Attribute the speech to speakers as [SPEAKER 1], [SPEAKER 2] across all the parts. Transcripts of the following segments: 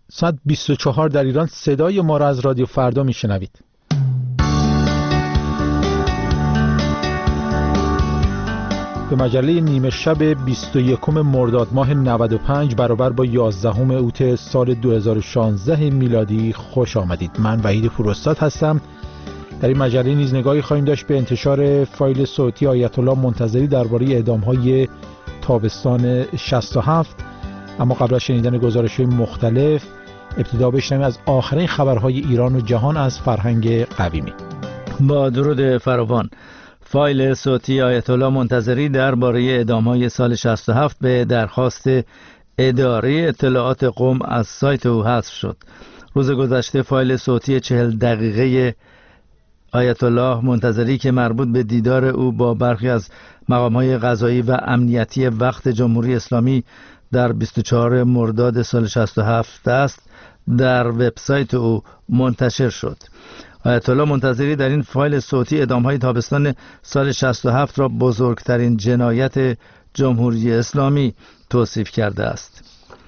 [SPEAKER 1] ساعت 24 در ایران صدای ما را از رادیو فردا میشنوید. به مجله نیمه شب 21 مرداد ماه 95 برابر با 11 اوت سال 2016 میلادی خوش آمدید. من وحید فروستاد هستم. در این مجله نیز نگاهی خواهیم داشت به انتشار فایل صوتی آیت الله منتظری درباره اعدام‌های تابستان 67. اما قبل از شنیدن گزارش‌های مختلف ابتدا بشنویم از آخرین خبرهای ایران و جهان از فرهنگ قویمی.
[SPEAKER 2] با درود فراوان. فایل صوتی آیت الله منتظری درباره اعدام‌های سال 67 به درخواست اداره اطلاعات قم از سایت او حذف شد. روز گذشته فایل صوتی 40 دقیقه آیت الله منتظری که مربوط به دیدار او با برخی از مقام‌های قضایی و امنیتی وقت جمهوری اسلامی در 24 مرداد سال 67 است در وبسایت او منتشر شد. آیت الله منتظری در این فایل صوتی اعدام‌های تابستان سال 67 را بزرگترین جنایت جمهوری اسلامی توصیف کرده است.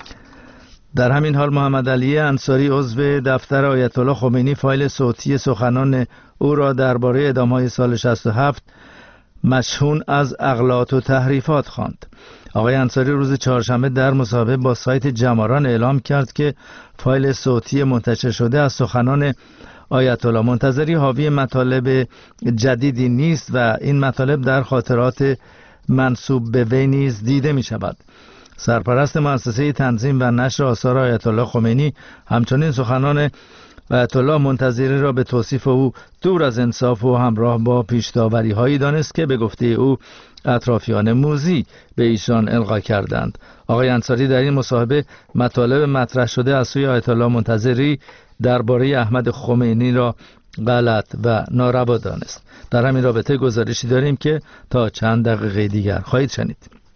[SPEAKER 2] در همین حال محمد علی انصاری عضو دفتر آیت الله خمینی فایل صوتی سخنان او را درباره اعدام‌های سال 67 مشحون از اغلاط و تحریفات خواند. آقای انصاری روز چهارشنبه در مصاحبه با سایت جماران اعلام کرد که فایل صوتی منتشر شده از سخنان آیت الله منتظری حاوی مطالب جدیدی نیست و این مطالب در خاطرات منسوب به وی نیز دیده می شود. سرپرست مؤسسه تنظیم و نشر آثار آیت الله خمینی همچنین سخنان آیت الله منتظری را به توصیف او دور از انصاف و همراه با پیش‌داوری هایی دانست که به گفته او اطرافیان موذی به ایشان القا کردند. آقای انصاری در این مصاحبه مطالب مطرح شده از سوی آیت الله منتظری درباره احمد خمینی را غلط و ناروا دانست. در همین رابطه گزارشی داریم که تا چند دقیقه دیگر خواهید شنید.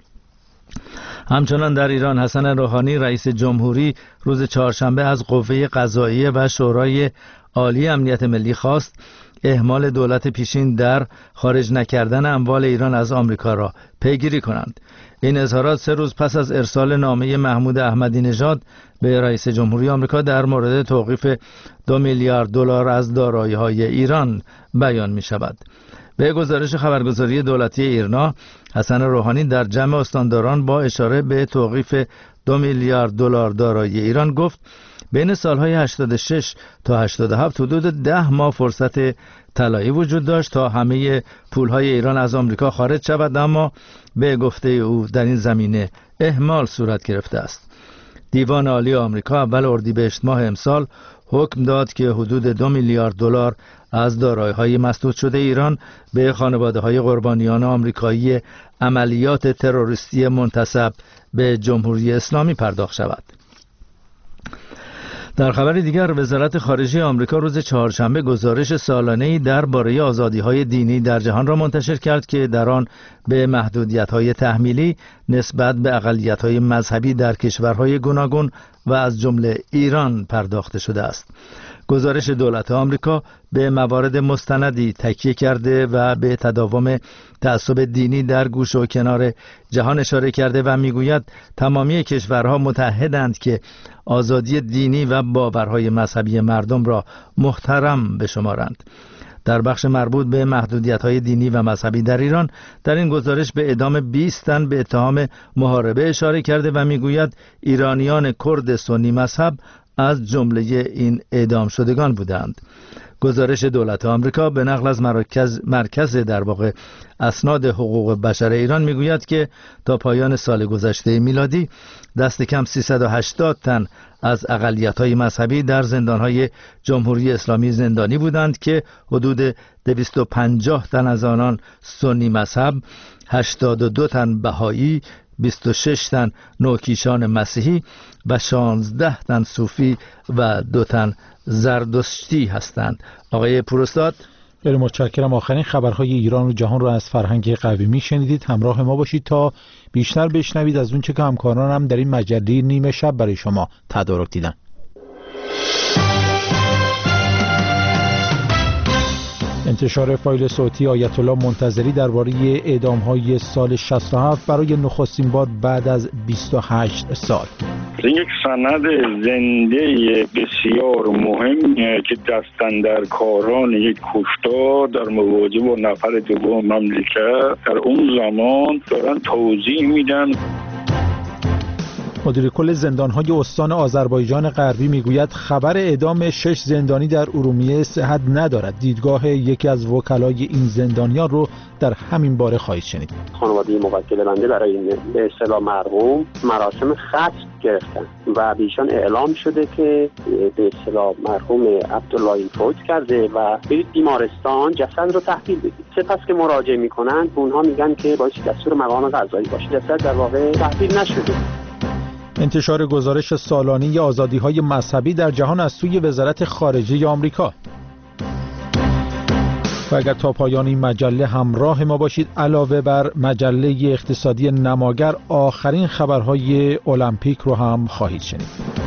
[SPEAKER 2] همچنان در ایران حسن روحانی رئیس جمهوری روز چهارشنبه از قوه قضاییه و شورای عالی امنیت ملی خواست اهمال دولت پیشین در خارج نکردن اموال ایران از آمریکا را پیگیری کنند. این اظهارات 3 روز پس از ارسال نامه محمود احمدی نژاد به رئیس جمهوری آمریکا در مورد توقیف 2 میلیارد دلار از دارایی‌های ایران بیان می شود. به گزارش خبرگزاری دولتی ایرنا، حسن روحانی در جمع استانداران با اشاره به توقیف 2 میلیارد دلار دارایی ایران گفت بین سالهای 86 تا 87 حدود 10 ماه فرصت طلایی وجود داشت تا همه پولهای ایران از آمریکا خارج شود، اما به گفته او در این زمینه اهمال صورت گرفته است. دیوان عالی آمریکا اول اردیبهشت ماه امسال حکم داد که حدود 2 میلیارد دلار از دارایی‌های مسدود شده ایران به خانواده‌های قربانیان آمریکایی عملیات تروریستی منتسب به جمهوری اسلامی پرداخت شود. در خبر دیگر، وزارت خارجه آمریکا روز چهارشنبه گزارش سالانه‌ای درباره آزادی‌های دینی در جهان را منتشر کرد که در آن به محدودیت‌های تحمیلی نسبت به اقلیت‌های مذهبی در کشورهای گوناگون و از جمله ایران پرداخته شده است. گزارش دولت آمریکا به موارد مستندی تکیه کرده و به تداوم تعصب دینی در گوش و کنار جهان اشاره کرده و میگوید تمامی کشورها متحدند که آزادی دینی و باورهای مذهبی مردم را محترم بشمارند. در بخش مربوط به محدودیت‌های دینی و مذهبی در ایران، در این گزارش به اعدام 20 تن به اتهام محاربه اشاره کرده و میگوید ایرانیان کرد سنی مذهب از جمله این اعدام شدگان بودند. گزارش دولت آمریکا به نقل از مرکز در واقع اسناد حقوق بشر ایران میگوید که تا پایان سال گذشته میلادی دست کم 380 تن از اقلیت‌های مذهبی در زندان‌های جمهوری اسلامی زندانی بودند که حدود 250 تن از آنان سنی مذهب، 82 تن بهایی، 26 تن نوکیشان مسیحی و 16 تن صوفی و 2 تن زردشتی هستند. آقای پوراستاد،
[SPEAKER 1] خیلی متشکرم. آخرین خبرهای ایران و جهان را از فرهنگ قویمی شنیدید. همراه ما باشید تا بیشتر بشنوید از اون چه که همکارانم در این مجله نیمه شب برای شما تدارک دیدن. انتشار فایل صوتی آیت الله منتظری درباره اعدام‌های سال 67 برای نخستین بار بعد از 28 سال.
[SPEAKER 3] یک سند زنده بسیار مهمیه که دستاندرکاران یک کشتار در مواجهه با نفر دوم مملکت در اون زمان دارن توضیح میدن.
[SPEAKER 1] مدیر کل زندان‌های استان آذربایجان غربی میگوید خبر اعدام 6 زندانی در ارومیه صحت ندارد. دیدگاه یکی از وکلای این زندانیان رو در همین باره خواهید شنید.
[SPEAKER 4] خانواده موکل بنده برای این به اصطلاح مرحوم مراسم ختم گرفتن و بیشان اعلام شده که به اصطلاح مرحوم عبدالله فوت کرده و برید بیمارستان جسد رو تحویل بدید. سپس که مراجعه میکنن اونها میگن که باید دستور مقام قضایی باشه، جسد در واقع تحویل نشده.
[SPEAKER 1] انتشار گزارش سالانه آزادی‌های مذهبی در جهان از سوی وزارت خارجه آمریکا. و اگر تا پایان این مجله همراه ما باشید، علاوه بر مجله اقتصادی نماگر آخرین خبرهای المپیک رو هم خواهید شنید.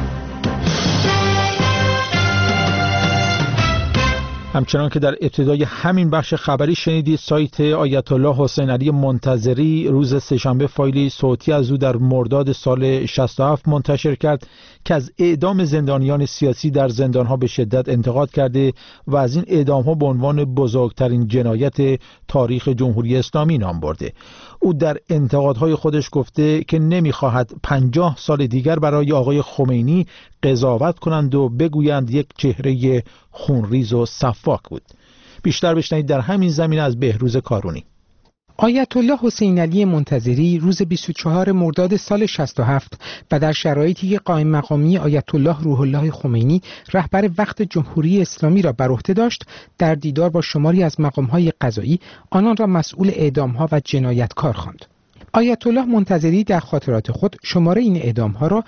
[SPEAKER 1] همچنان که در ابتدای همین بخش خبری شنیدید، سایت آیت الله حسین علی منتظری روز سه‌شنبه فایلی صوتی از او در مرداد سال 67 منتشر کرد که از اعدام زندانیان سیاسی در زندانها به شدت انتقاد کرده و از این اعدام‌ها به عنوان بزرگترین جنایت تاریخ جمهوری اسلامی نام برده. او در انتقادهای خودش گفته که نمی‌خواهد 50 سال دیگر برای آقای خمینی قضاوت کنند و بگویند یک چهره خونریز و سفاک بود. بیشتر بشنوید در همین زمینه از بهروز کارونی.
[SPEAKER 5] آیت الله حسین علی منتظری روز 24 مرداد سال 67 و در شرایطی که قائم مقامی آیت الله روح الله خمینی رهبر وقت جمهوری اسلامی را بر عهده داشت، در دیدار با شماری از مقام‌های قضایی آنان را مسئول اعدام‌ها و جنایتکار خواند. آیت الله منتظری در خاطرات خود شماره این اعدام‌ها را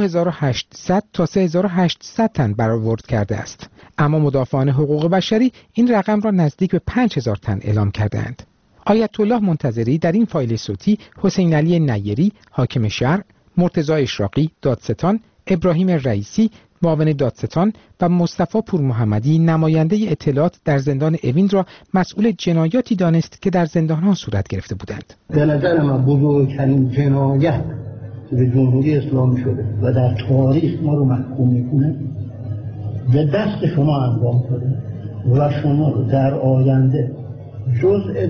[SPEAKER 5] 2800 تا 3800 تن برآورد کرده است، اما مدافعان حقوق بشری این رقم را نزدیک به 5000 تن اعلام کردند. آیت الله منتظری در این فایل صوتی حسین علی نیری حاکم شهر، مرتضی اشراقی دادستان، ابراهیم رئیسی معاون دادستان و مصطفی پور محمدی نماینده اطلاعات در زندان اوین را مسئول جنایاتی دانست که در زندان‌ها صورت گرفته بودند.
[SPEAKER 6] به نظر من بزرگترین جنایت به جمهوری اسلامی شده و در تاریخ ما رو محکوم میکنه به دست شما انجام شده و شما رو در آینده جزء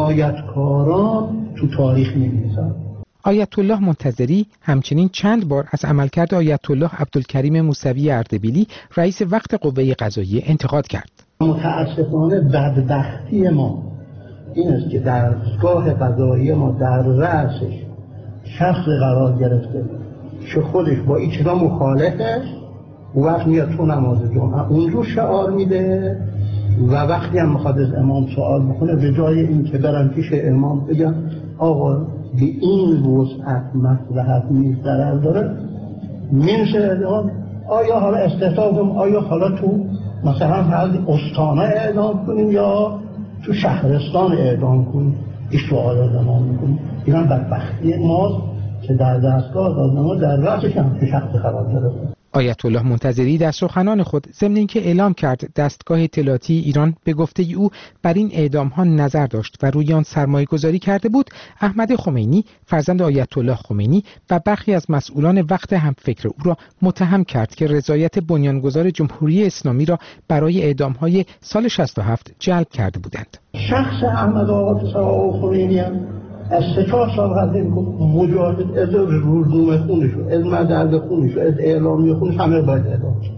[SPEAKER 6] جنایتکاران تو تاریخ می‌نویسن.
[SPEAKER 5] آیت الله منتظری همچنین چند بار از عملکرد آیت الله عبدالکریم موسوی اردبیلی رئیس وقت قوه قضاییه انتقاد کرد.
[SPEAKER 6] متاسفانه بدبختی ما این است که دستگاه قضایی ما در رأسش شخص قرار گرفته که خودش با این چیزا مخالفه و وقت میاد تو نماز جمعه اونجور شعار میده و وقتی هم میخواد از امام سوال بکنه به جای این که برن پیش امام بگن آقا به این وسعت مصلحت نیست ضرر داره میرسه آیا حالا استحصال آیا حالا تو مثلا حال استانه اعدام کنیم یا تو شهرستان اعدام کنیم؟ این سوال زمان میکنیم. این هم بدبختی ماست که در دستگاه دادنما در رأسش هم که شخص قرار داره.
[SPEAKER 5] آیت الله منتظری در سخنان خود ضمن اینکه اعلام کرد دستگاه اطلاعاتی ایران به گفته او بر این اعدام‌ها نظر داشت و روی آن سرمایه‌گذاری کرده بود، احمد خمینی فرزند آیت الله خمینی و برخی از مسئولان وقت همفکر او را متهم کرد که رضایت بنیانگذار جمهوری اسلامی را برای اعدام‌های سال 67 جلب کرده بودند.
[SPEAKER 6] شخص احمد آقا خمینی هم از 3-4 سال قبل مجاهد از روزنامه خونش از مدرد خونش از اعلامی خونش همه باید اعلام شد.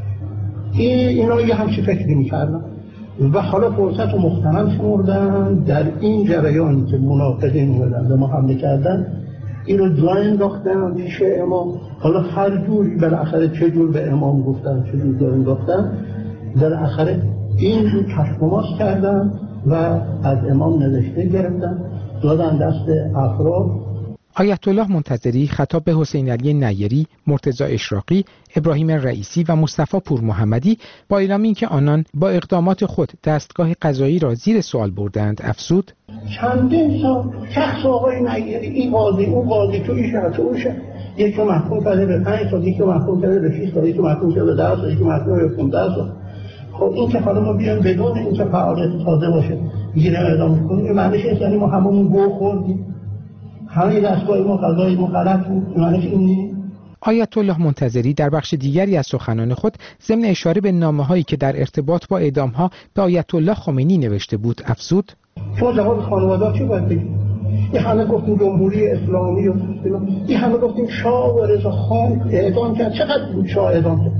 [SPEAKER 6] اینا یه همچی فکری میکردن و حالا فرصت رو مغتنم شمردن در این جریانی که منافقین اومدن به ما حمله کردن این رو جا انداختن پیش امام. حالا هر جوری بالاخره چه جور به امام گفتن چه جور جا انداختن بالاخره این رو کشف و ماس کردن و از امام نوشته گرفتن دادن دست افراد.
[SPEAKER 5] آیت الله منتظری خطاب به حسین علی نیری، مرتضی اشراقی، ابراهیم رئیسی و مصطفی پور محمدی با اعلام اینکه آنان با اقدامات خود دستگاه قضایی را زیر سوال بردند افزود:
[SPEAKER 6] چندین سال شخص آقای نیری این قاضی اون قاضی تو این شهر تو اون شهر یکی محکوم کرده به 5 سال، یکی محکوم کرده به 6 سال، یکی محکوم کرده به 10 سال، یکی محکوم به 15 سال. خب این که حالا ما بیایم بدون این که فعالیت تازه باشه گیره اعدام کنیم، معنیش اینه یعنی ما هممون گوه خوردیم، همه دستگاه ما قضایی ما غلط بود. معنیش این نیست.
[SPEAKER 5] آیت الله منتظری در بخش دیگری از سخنان خود ضمن اشاره به نامه‌هایی که در ارتباط با اعدام‌ها به آیت الله خمینی نوشته بود افزود:
[SPEAKER 6] شما جواب خانواده چی باید بگید؟ این همه گفتیم جمهوری اسلامی و این همه گفتیم شاه و رضا خان اعدام کرد، چقدر شاه اعدام کرد؟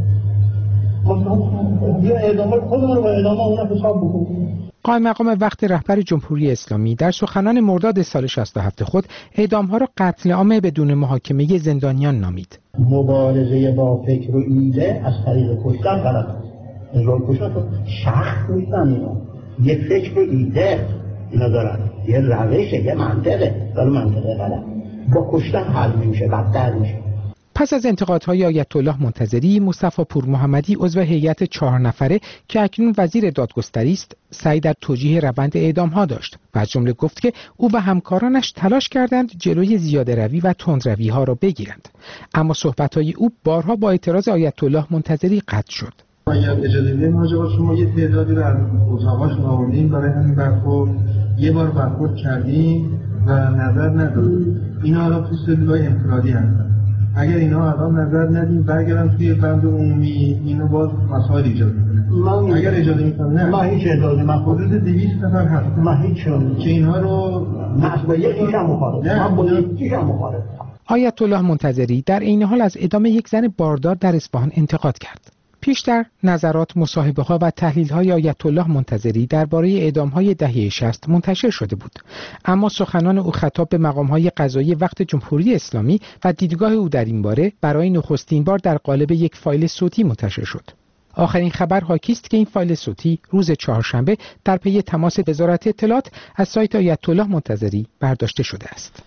[SPEAKER 6] یا اعدام خودمون رو با اعدام اون حساب بکنیم.
[SPEAKER 5] قائم مقام وقت رهبر جمهوری اسلامی در سخنان مرداد سال 67 خود اعدام‌ها را قتل عام بدون محاکمه زندانیان نامید.
[SPEAKER 6] مبارزه با فکر و ایده از طریق کشتن غلط است. کشتن شخص نیستن، اینا یه فکر و ایده اینا دارن، یه روشه، یه منطقه، ولی منطقه غلط با کشتن حل میشه، بدتر میشه.
[SPEAKER 5] پس از انتقادهای آیت الله منتظری، مصطفی پور محمدی عضو هیئت 4 نفره که اکنون وزیر دادگستری است، سعی در توجیه روند اعدام‌ها داشت و از جمله گفت که او و همکارانش تلاش کردند جلوی زیاده‌روی و تندروی‌ها را بگیرند، اما صحبت‌های او بارها با اعتراض آیت الله منتظری قطع شد.
[SPEAKER 7] اگر اجازه بدید ماجرا شما یه تعدادی رو از اتاقاشون آوردیم برای همین برخورد، یه بار برخورد کردیم و نظر ندادیم. اینا الان تو سلولای انفرادی هستن. اگر اینا الان نظر ندیم برگردن توی بند عمومی، اینو باز مسائل ایجاد می‌کنه. اگر اجازه می‌کنم نه،
[SPEAKER 6] ما هیچ اجازه، من
[SPEAKER 7] حدود 200 نفر هست،
[SPEAKER 6] ما هیچ
[SPEAKER 7] که اینها رو
[SPEAKER 6] با یکیش هم مخالف، من با یکیش هم مخالف.
[SPEAKER 5] آیت الله منتظری در عین حال از اعدام یک زن باردار در اصفهان انتقاد کرد. پیشتر نظرات، مصاحبه‌ها و تحلیل‌های آیت الله منتظری درباره اعدام‌های دهه 60 منتشر شده بود، اما سخنان او خطاب به مقام‌های قضایی وقت جمهوری اسلامی و دیدگاه او در این باره برای نخستین بار در قالب یک فایل صوتی منتشر شد. آخرین خبر حاکی است که این فایل صوتی روز چهارشنبه در پی تماس وزارت اطلاعات از سایت آیت الله منتظری برداشته شده است.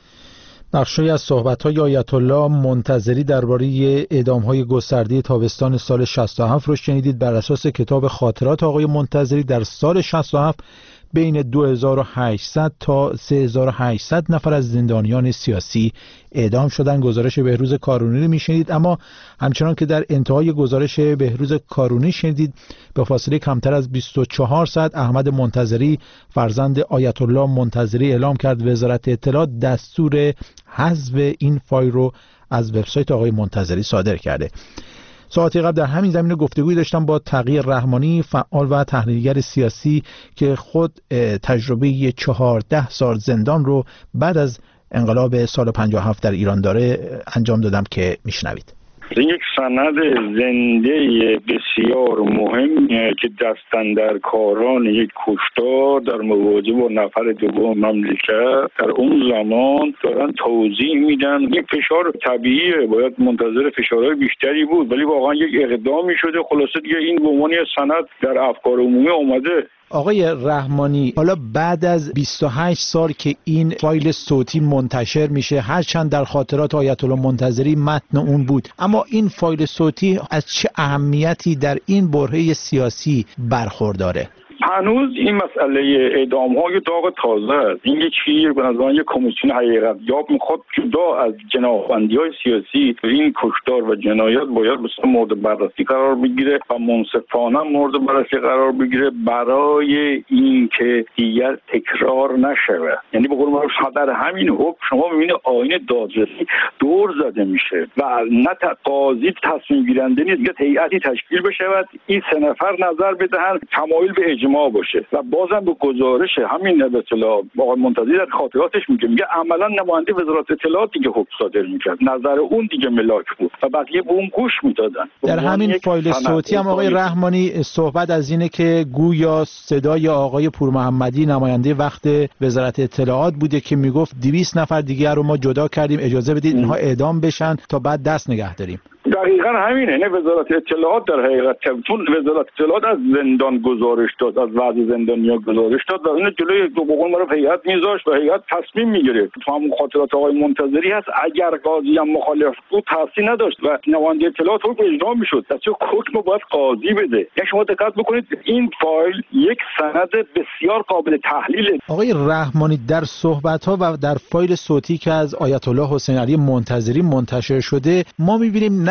[SPEAKER 1] بخشی از صحبت‌های آیت الله منتظری درباره اعدام‌های گسترده تابستان سال 67 رو شنیدید. بر اساس کتاب خاطرات آقای منتظری در سال 67 بین 2800 تا 3800 نفر از زندانیان سیاسی اعدام شدن. گزارش بهروز کارونی رو میشنید، اما همچنان که در انتهای گزارش بهروز کارونی شنیدید، به فاصله کمتر از 24 ساعت احمد منتظری فرزند آیت الله منتظری اعلام کرد وزارت اطلاعات دستور حذف این فایل رو از وبسایت آقای منتظری صادر کرده. ساعتی قبل در همین زمینه گفتگویی داشتم با تقی رحمانی، فعال و تحلیلگر سیاسی که خود تجربه 14 سال زندان رو بعد از انقلاب سال 57 در ایران داره انجام دادم که میشنوید.
[SPEAKER 3] یک سند زنده بسیار مهم که دستاندرکاران یک کشتار در مواجهه با نفر دوم مملکت در اون زمان دارن توضیح میدن. یک فشار طبیعیه، باید منتظر فشارهای بیشتری بود، ولی واقعا یک اقدامی شده. خلاصه دیگه این به عنوان سند در افکار عمومی اومده.
[SPEAKER 1] آقای رحمانی، حالا بعد از 28 سال که این فایل صوتی منتشر میشه، هرچند در خاطرات آیت الله منتظری متن اون بود، اما این فایل صوتی از چه اهمیتی در این برهه سیاسی برخورداره؟
[SPEAKER 3] هنوز این مسئله اعدام‌های داغ تازه است. این یکی به نظر من یک کمیسیون حقیقت یاب میخواد جدا از جناح‌بندی‌های سیاسی این کشتار و جنایت باید به مورد بررسی قرار بگیره و منصفانه مورد بررسی قرار بگیره برای اینکه دیگر تکرار نشه. یعنی به قول معروف در همین حکم شما می‌بینید آیین دادرسی دور زده میشه و نه قاضی تصمیم گیرنده نیست، که هیئتی تشکیل بشه و این 3 نفر نظر بدهن تمایل به اجماع باشه. و بازم به گزارش همین اطلاع آقای منتظری در خاطراتش میگه عملا نماینده وزارت اطلاعات دیگه حکم صادر میکرد، نظر اون دیگه ملاک بود و بقیه به اون گوش میدادن.
[SPEAKER 1] در همین فایل صوتی هم آقای رحمانی صحبت از اینه که گویا صدای آقای پور محمدی نماینده وقت وزارت اطلاعات بوده که میگفت 200 نفر دیگه رو ما جدا کردیم، اجازه بدید اینها اعدام بشن تا بعد دست نگه داریم.
[SPEAKER 3] دقیقاً همینه. نه وزارت اطلاعات در حقیقت چون وزارت اطلاعات از زندان گزارش داد، از وضع زندانیا گزارش داد و اون جلوی دو بقول رو هیئت میذاشت و هیئت تصمیم میگیره. تو همون خاطرات آقای منتظری هست اگر قاضی هم مخالف بود تاثیر نداشت و نماینده اطلاعات حکم اجرا میشد. چون حکم باید قاضی بده. یعنی شما دقت بکنید این فایل یک سند بسیار قابل تحلیل.
[SPEAKER 1] آقای رحمانی، در صحبت‌ها و در فایل صوتی که از آیت الله حسین علی منتظری منتشر شده ما می‌بینیم نه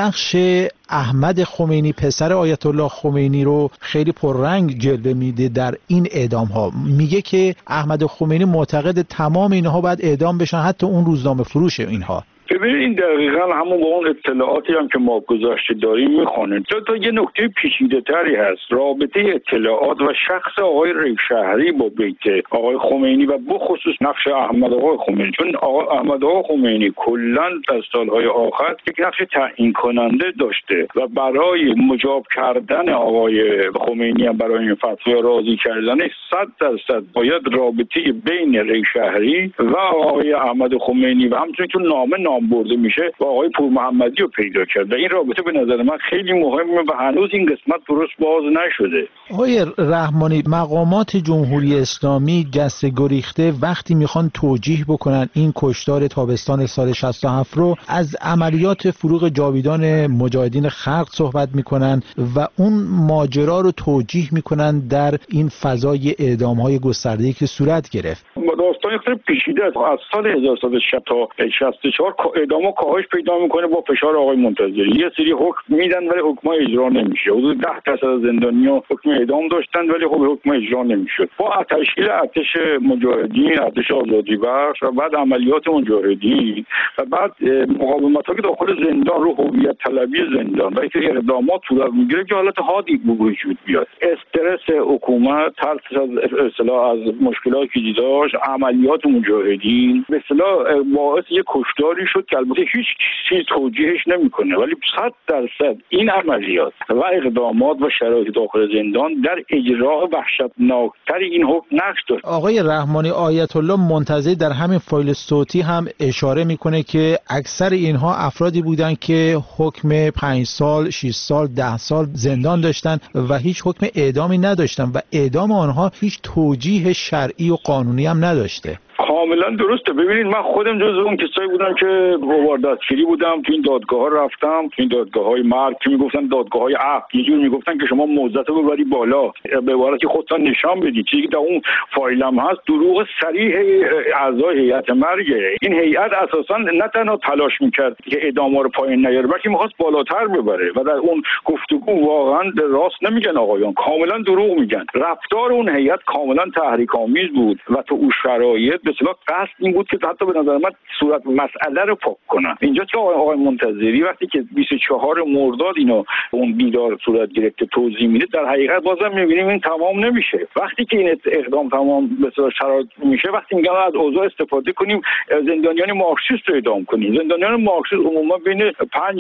[SPEAKER 1] نقش احمد خمینی پسر آیت الله خمینی رو خیلی پررنگ جلوه میده در این اعدام ها. میگه که احمد خمینی معتقد تمام اینها باید اعدام بشن، حتی اون روزنامه فروش اینها.
[SPEAKER 3] ببینید این دقیقاً همون با اون اطلاعاتی هم که ما گذاشته داریم میخوانه. تا یه نکته پیچیده تری هست، رابطه اطلاعات و شخص آقای ریشهری با بیت آقای خمینی و بخصوص نقش احمد آقای خمینی. چون آقای احمد آقای خمینی کلاً در سالهای آخر یک نقش تعیین کننده داشته و برای مجاب کردن آقای خمینی هم برای این فتوا راضی کردن 100% باید رابطه بین ریشهری و آقای احمد خمینی و همچنین که نامه برده میشه و آقای پور محمدی رو پیدا کرد. این رابطه به نظر من خیلی مهمه و هنوز این قسمت درست باز نشده.
[SPEAKER 1] آقای رحمانی، مقامات جمهوری اسلامی جسته گریخته وقتی میخوان توجیه بکنن این کشتار تابستان سال 67 رو، از عملیات فروغ جاویدان مجاهدین خلق صحبت میکنن و اون ماجرا رو توجیه میکنن در این فضای اعدام‌های گسترده‌ای که صورت گرفت.
[SPEAKER 3] داستان خیلی پیچیده است. از سال 1960 تا 64 اعدام‌ها کاهش پیدا میکنه با فشار آقای منتظری. یه سری حکم میدن ولی حکم‌ها اجرا نمیشه. حدود 10% از زندانی‌ها حکم اعدام داشتن ولی خب حکم اجرا نمیشد. با تشکیل ارتش مجاهدین، ارتش آزادی بخش و بعد عملیات مجاهدین و بعد مقاومت‌ها که داخل زندان رو هویت طلبی زندان و اینکه اقدامات صورت میگیره که حالت حادی به وجود بیاد. استرس حکومت، ترس از اصطلاح از مشکلاتی که داشت، عملیات مجاهدین به اصطلاح باعث یک کشتاری شد که البته هیچ چیز توجیهش نمیکنه، ولی 100% این عملیات و اقدامات و شرایط داخل زندان در اجرا وحشتناکتر این حکم نقش داشت.
[SPEAKER 1] آقای رحمانی، آیت الله منتظری در همین فایل صوتی هم اشاره میکنه که اکثر اینها افرادی بودن که حکم 5 سال، 6 سال، 10 سال زندان داشتن و هیچ حکم اعدامی نداشتن و اعدام آنها هیچ توجیه شرعی و قانونی هم نداشته.
[SPEAKER 3] کاملا درسته. ببینید من خودم جزو اون کسایی بودم که واردستگیری بودم، تو این دادگاه‌ها رفتم، تو این دادگاه‌های مرگ که میگفتن دادگاه‌های عقل، یه جور میگفتن که شما موضعتو ببری بالا، به عبارتی خودتون نشان بدید. چیزی که در اون فایلم هست دروغ صریح اعضای هیئت مرگ. این هیئت اساسا نه تنها تلاش میکرد که اعدام‌ها رو پایین نیاره، بلکه می‌خواست بالاتر ببره و در اون گفتگو واقعا راست نمیگن آقایان، کاملا دروغ میگن. رفتار اون هیئت کاملا تحریک‌آمیز بود و تو اون شرایط به اصطلاح قصد این بود که حتی به نظر من صورت مسئله رو پاک کنن. اینجا که آقای منتظری وقتی که 24 مرداد اینو اون دیدار صورت گرفته توضیح میده، در حقیقت بازم میبینیم این تمام نمیشه. وقتی که این اقدام تمام به اصطلاح شرایط میشه، وقتی میگن از اوضاع استفاده کنیم زندانیان مارکسیست رو اعدام کنیم. زندانیان مارکسیست عموما بین 5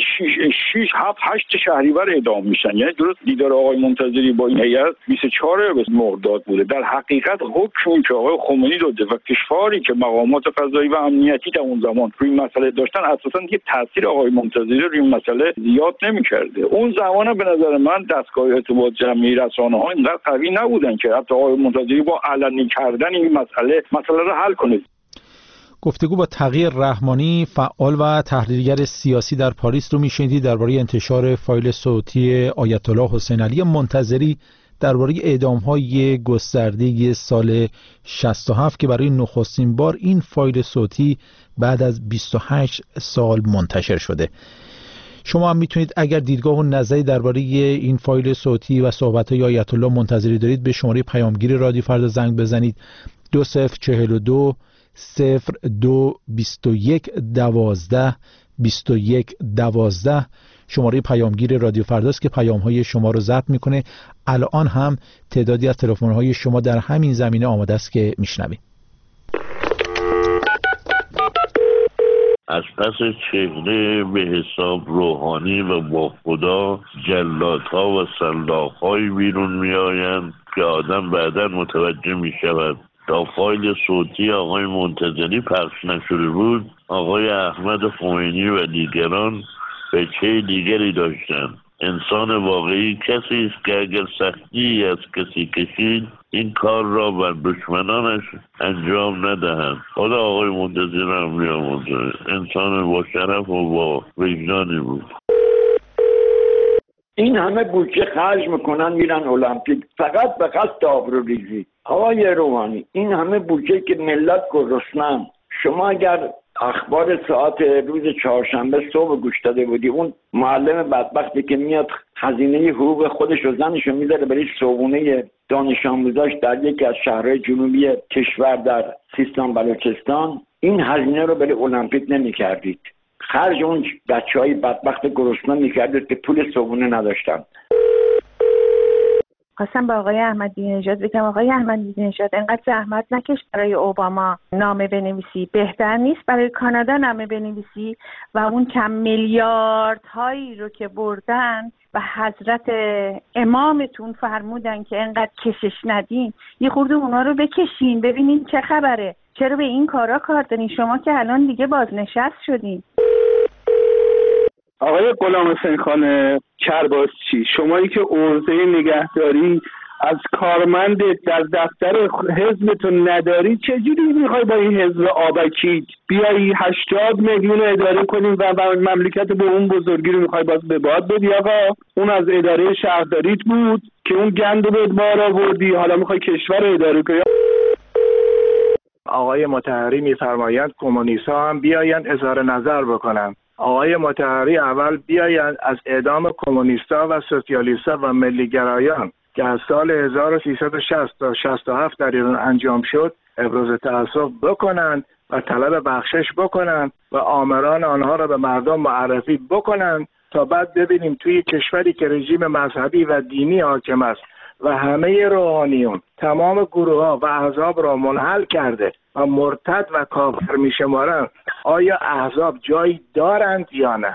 [SPEAKER 3] 6 7 8 شهریور اعدام میشن. یعنی درست دیدار آقای منتظری با این هیئت 24 مرداد بوده. در حقیقت حکمی که آقای خمینی داده و کشواری که مقامات قضایی و امنیتی در اون زمان روی این مسئله داشتن اساسا دیگه تاثیر آقای منتظری روی این مسئله زیاد نمی‌کرده. اون زمان به نظر من دستگاه ارتباط جمعی رسانه‌ها اینقدر قوی نبودن که حتی آقای منتظری با علنی کردن این مسئله رو حل کنه.
[SPEAKER 1] گفتگو با تغییر رحمانی، فعال و تحلیلگر سیاسی در پاریس رو میشنیدید درباره انتشار فایل صوتی آیت الله حسین علی منتظری درباره اعدام‌های گسترده سال 67 که برای نخستین بار این فایل صوتی بعد از 28 سال منتشر شده. شما هم میتونید اگر دیدگاه و نظری درباره این فایل صوتی و صحبت‌های آیت الله منتظری دارید به شماره پیامگیر رادیو فردا زنگ بزنید 2042 02 21 12 21 12. شماره پیامگیر رادیو فرداست که پیام‌های شما رو ضبط میکنه. الان هم تعدادی از تلفن‌های شما در همین زمینه آماده است که میشنویم.
[SPEAKER 8] از پس چهره به حساب روحانی و با خدا جلادها و سلاخ‌های بیرون میآیند که آدم بعداً متوجه میشود تا فایل صوتی آقای منتظری پخش نشده بود، آقای احمد خمینی و دیگران بچه دیگری داشتند. انسان واقعی کسی است که اگر سختی از کسی کشید این کار را بر دشمنانش انجام ندهند. خدا آقای منتظری را می‌آمرزد. انسان با شرف و با وجدانی بود.
[SPEAKER 9] این همه بودجه خرج میکنن میرن المپیک فقط به قصد آبروریزی. آقای روحانی این همه بودجه که ملت گرسنه‌اند، شما اگر اخبار ساعت روز چهارشنبه صبح گوش داده بودی؟ اون معلم بدبختی که میاد خزینه حقوق خودش و زنش رو میذاره برای صبحونه دانش آموزاش در یکی از شهرهای جنوبی کشور در سیستان بلوچستان، این هزینه رو برای المپیک نمی‌کردید. خرج اون بچه‌های بدبخت گرسنه می‌کردید که پول صبحونه نداشتن.
[SPEAKER 10] خواستم با آقای احمدی نژاد بگم آقای احمدی نژاد انقدر زحمت نکش برای اوباما نامه بنویسی، بهتر نیست برای کانادا نامه بنویسی و اون کم میلیاردهایی رو که بردن و حضرت امامتون فرمودن که انقدر کشش ندین، یه خورده اونا رو بکشین ببینین چه خبره، چرا به این کارا کار دارین؟ شما که الان دیگه بازنشست شدین.
[SPEAKER 11] آقای غلام حسین خان کرباسچی، شمایی که عرضه نگهداری از کارمند در دفتر حزبتون نداری، چجوری میخوای با این حزب آبکی بیایی 80 میلیون اداره کنیم و مملکت به اون بزرگی رو میخوای باز به باد بدی؟ آقا اون از اداره شهرداریت بود که اون گند رو بار آوردی، حالا میخوای کشور رو اداره کنی.
[SPEAKER 12] آقای مطهری میفرمایند کمونیست‌ها هم بیایند اظهار نظر بکنن. آقای مطهری اول بیایند از اعدام کمونیست‌ها و سوسیالیست‌ها و ملی‌گرایان که از سال 1360 تا 67 در ایران انجام شد ابراز تأسف بکنند و طلب بخشش بکنند و آمران آنها را به مردم معرفی بکنند تا بعد ببینیم توی کشوری که رژیم مذهبی و دینی حاکم است و همه روحانیون تمام گروه‌ها و احزاب را منحل کرده و مرتد و کافر می‌شمارند، آیا احزاب جایی دارند یا نه؟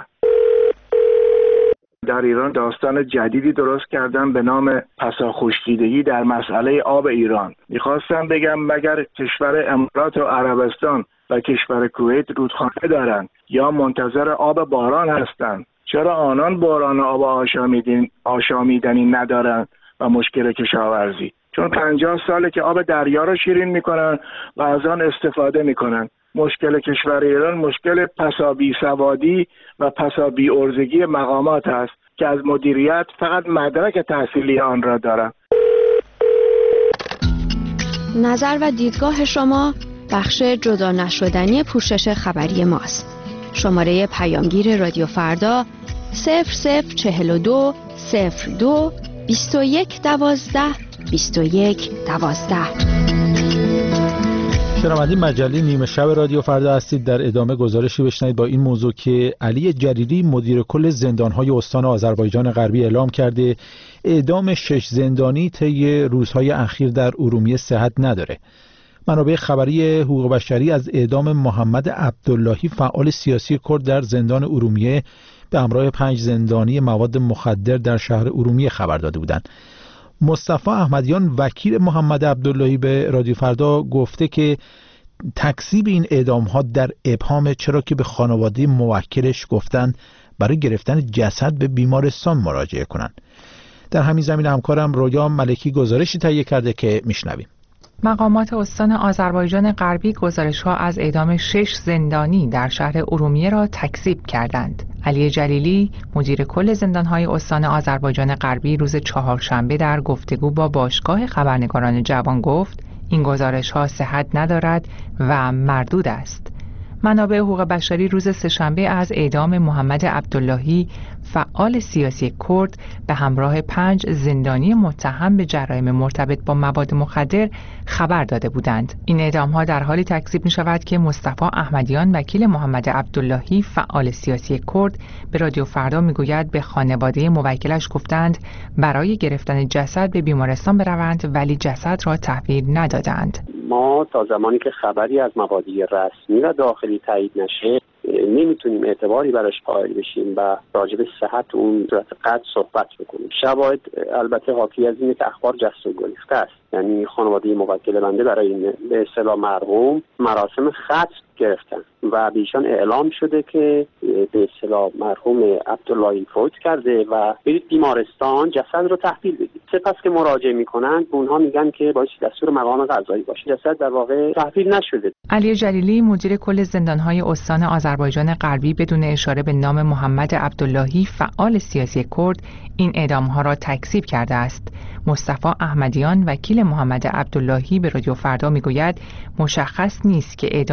[SPEAKER 12] در ایران داستان جدیدی درست کردن به نام پساخشکیدگی در مسئله آب ایران. میخواستم بگم مگر کشور امارات و عربستان و کشور کویت رودخانه دارند یا منتظر آب باران هستند؟ چرا آنان باران آب آشامیدنی ندارند و مشکل کشاورزی؟ چون 50 ساله که آب دریا رو شیرین میکنن و از آن استفاده میکنن. مشکل کشور ایران مشکل پسابی سوادی و پسابی ارزگی مقامات است که از مدیریت فقط مدرک تحصیلی آن را دارند.
[SPEAKER 13] نظر و دیدگاه شما بخش جدا نشدنی پوشش خبری ماست. شماره پیامگیر رادیو فردا 0042 02 21 12 21 12.
[SPEAKER 1] شنوندگان مجله نیمه شب رادیو فردا هستید. در ادامه گزارشی بشنوید با این موضوع که علی جلیلی مدیر کل زندان‌های استان آذربایجان غربی اعلام کرده اعدام 6 زندانی طی روزهای اخیر در ارومیه صحت نداره. منابع خبری حقوق بشری از اعدام محمد عبداللهی فعال سیاسی کرد در زندان ارومیه به همراه 5 زندانی مواد مخدر در شهر ارومیه خبر داده بودند. مصطفی احمدیان وکیل محمد عبداللهی به رادیو فردا گفته که تکذیب این اعدام‌ها در ابهام، چرا که به خانواده موکلش گفتن برای گرفتن جسد به بیمارستان مراجعه کنند. در همین زمینه همکارم رویا ملکی گزارشی تهیه کرده که میشنویم.
[SPEAKER 14] مقامات استان آذربایجان غربی گزارش‌ها از اعدام 6 زندانی در شهر ارومیه را تکذیب کردند. علی جلیلی مدیر کل زندان‌های استان آذربایجان غربی روز چهارشنبه در گفتگو با باشگاه خبرنگاران جوان گفت این گزارش‌ها صحت ندارد و مردود است. منابع حقوق بشری روز سه‌شنبه از اعدام محمد عبداللهی فعال سیاسی کرد به همراه 5 زندانی متهم به جرایم مرتبط با مواد مخدر خبر داده بودند. این اعدام‌ها در حالی تکذیب می‌شود که مصطفی احمدیان وکیل محمد عبداللهی فعال سیاسی کرد به رادیو فردا می‌گوید به خانواده موکلش گفتند برای گرفتن جسد به بیمارستان بروند ولی جسد را تحویل ندادند.
[SPEAKER 4] ما تا زمانی که خبری از مبادی رسمی و داخلی تایید نشه نمیتونیم اعتباری براش قائل بشیم و راجع به صحت اون صورت قطع صحبت بکنیم. شواهد البته حاکی از اینه که اخبار جست و گریخته است. یعنی خانواده موکل بنده برای این به اصطلاح مرحوم مراسم ختم گرفتن و بیشان اعلام شده که به اصطلاح مرحوم عبداللهی فوت کرده و برید بیمارستان جسد رو تحویل بدید. سپس که مراجعه میکنن اونها میگن که باید دستور مقام قضایی باشه، جسد در واقع تحویل نشده.
[SPEAKER 14] علی جلیلی مدیر کل زندان‌های استان آذربایجان غربی بدون اشاره به نام محمد عبداللهی فعال سیاسی کرد این اعدام‌ها را تکذیب کرده است. مصطفی احمدیان وکیل محمد عبداللهی به رادیو فردا میگوید مشخص نیست که اعدام آقای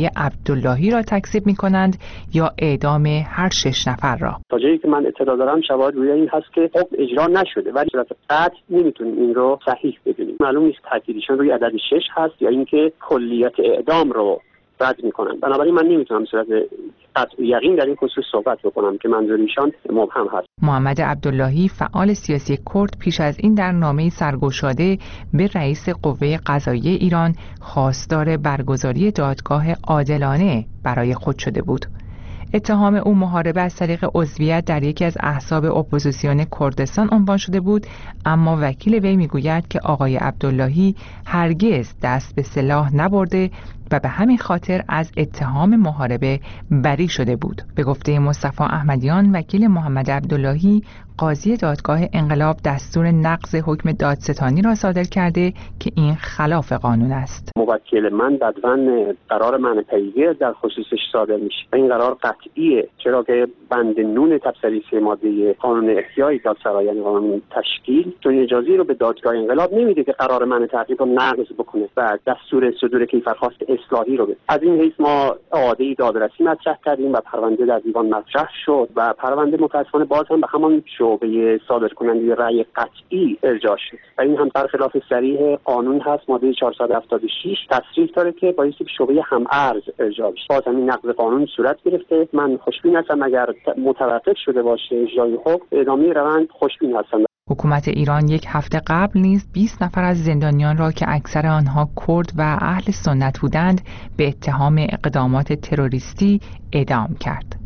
[SPEAKER 14] آقای عبداللهی را تکذیب می‌کنند یا اعدام هر 6 نفر را؟
[SPEAKER 4] تا جایی که من اطلاع دارم شواهد روی این هست که حکم اجرا نشده، ولی صورت قطع نمیتونیم این رو صحیح بدونیم. معلوم نیست تاکیدشون روی عدد 6 هست یا اینکه کلیت اعدام رو رد میکنن. بنابراین من نمیتونم صورت قطع یقین در این خصوص صحبت بکنم که منظور ایشان مبهم هست.
[SPEAKER 14] محمد عبداللهی فعال سیاسی کرد پیش از این در نامه سرگشاده به رئیس قوه قضاییه ایران خواستار برگزاری دادگاه عادلانه برای خود شده بود. اتهام او محاربه از طریق عضویت در یکی از احزاب اپوزیسیون کردستان عنوان شده بود، اما وکیل وی میگوید که آقای عبداللهی هرگز دست به سلاح نبرده و به همین خاطر از اتهام محاربه بری شده بود. به گفته مصطفی احمدیان، وکیل محمد عبداللهی، قاضی دادگاه انقلاب دستور نقض حکم دادستانی را صادر کرده که این خلاف قانون است.
[SPEAKER 4] موکل من بدون قرار منع پیگیر در خصوصش صادر میشه. این قرار قطعیه، چرا که بند نون تبصره 3 ماده قانون احیای دادسرایی یعنی قانون تشکیل چون اجازه رو به دادگاه انقلاب نمیده که قرار منع تعقیب رو نقض بکنه و دستور صدور کیفرخواست اصلاحی رو بده. از این حیث ما اعاده دادرسی مطرح کردیم و پرونده در دیوان مطرح شد و پرونده متأسفانه باز هم به همان شعبه صادر کننده رأی قطعی ارجاع شد و این هم برخلاف صریح قانون هست. ماده 476 تصریح داره که بایستی به شعبه هم‌ارز ارجاع بشه. باز هم این نقض قانون صورت گرفته. من خوشبین هستم اگر متوقف شده باشه اجرای حکم، ادامه روند خوشبین هستم.
[SPEAKER 14] حکومت ایران یک هفته قبل نیز 20 نفر از زندانیان را که اکثر آنها کرد و اهل سنت بودند به اتهام اقدامات تروریستی اعدام کرد.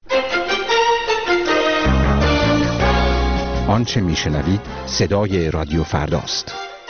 [SPEAKER 15] آنچه میشنوید صدای رادیو فرداست.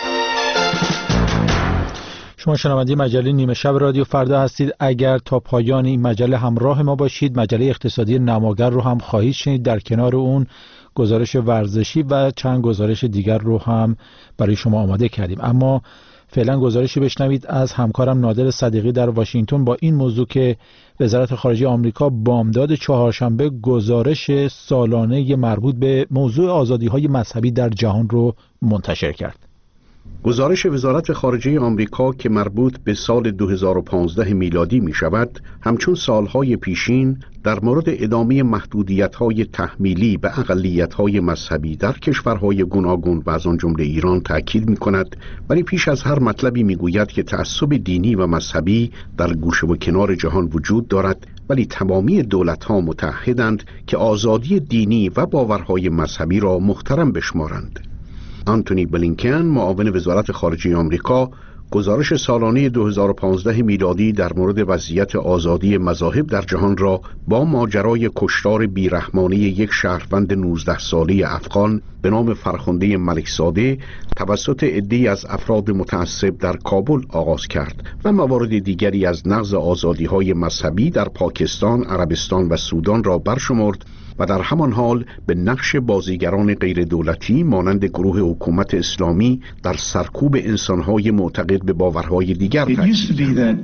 [SPEAKER 1] شما شنونده مجله نیمه شب رادیو فردا هستید. اگر تا پایان این مجله همراه ما باشید، مجله اقتصادی نماگر رو هم خواهید شنید. در کنار اون گزارش ورزشی و چند گزارش دیگر رو هم برای شما آماده کردیم. اما فعلا گزارشی بشنوید از همکارم نادر صدیقی در واشنگتن با این موضوع که وزارت خارجه آمریکا بامداد چهارشنبه گزارش سالانه مربوط به موضوع آزادی‌های مذهبی در جهان رو منتشر کرد.
[SPEAKER 16] گزارش وزارت خارجه آمریکا که مربوط به سال 2015 میلادی می شود، همچون سالهای پیشین در مورد ادامه محدودیت‌های تحمیلی به اقلیت‌های مذهبی در کشورهای گوناگون و از آن جمله ایران تأکید می‌کند، ولی پیش از هر مطلبی می‌گوید که تعصب دینی و مذهبی در گوشه و کنار جهان وجود دارد، ولی تمامی دولت‌ها متحدند که آزادی دینی و باورهای مذهبی را محترم بشمارند. آنتونی بلینکن، معاون وزارت خارجه آمریکا، گزارش سالانه 2015 میلادی در مورد وضعیت آزادی مذاهب در جهان را با ماجرای کشتار بیرحمانه یک شهروند 19 ساله افغان به نام فرخنده ملکزاده توسط عده‌ای از افراد متعصب در کابل آغاز کرد و موارد دیگری از نقض آزادی‌های مذهبی در پاکستان، عربستان و سودان را برشمرد و در همان حال به نقش بازیگران غیر دولتی مانند گروه حکومت اسلامی در سرکوب انسانهای معتقد به باورهای دیگر تاکید.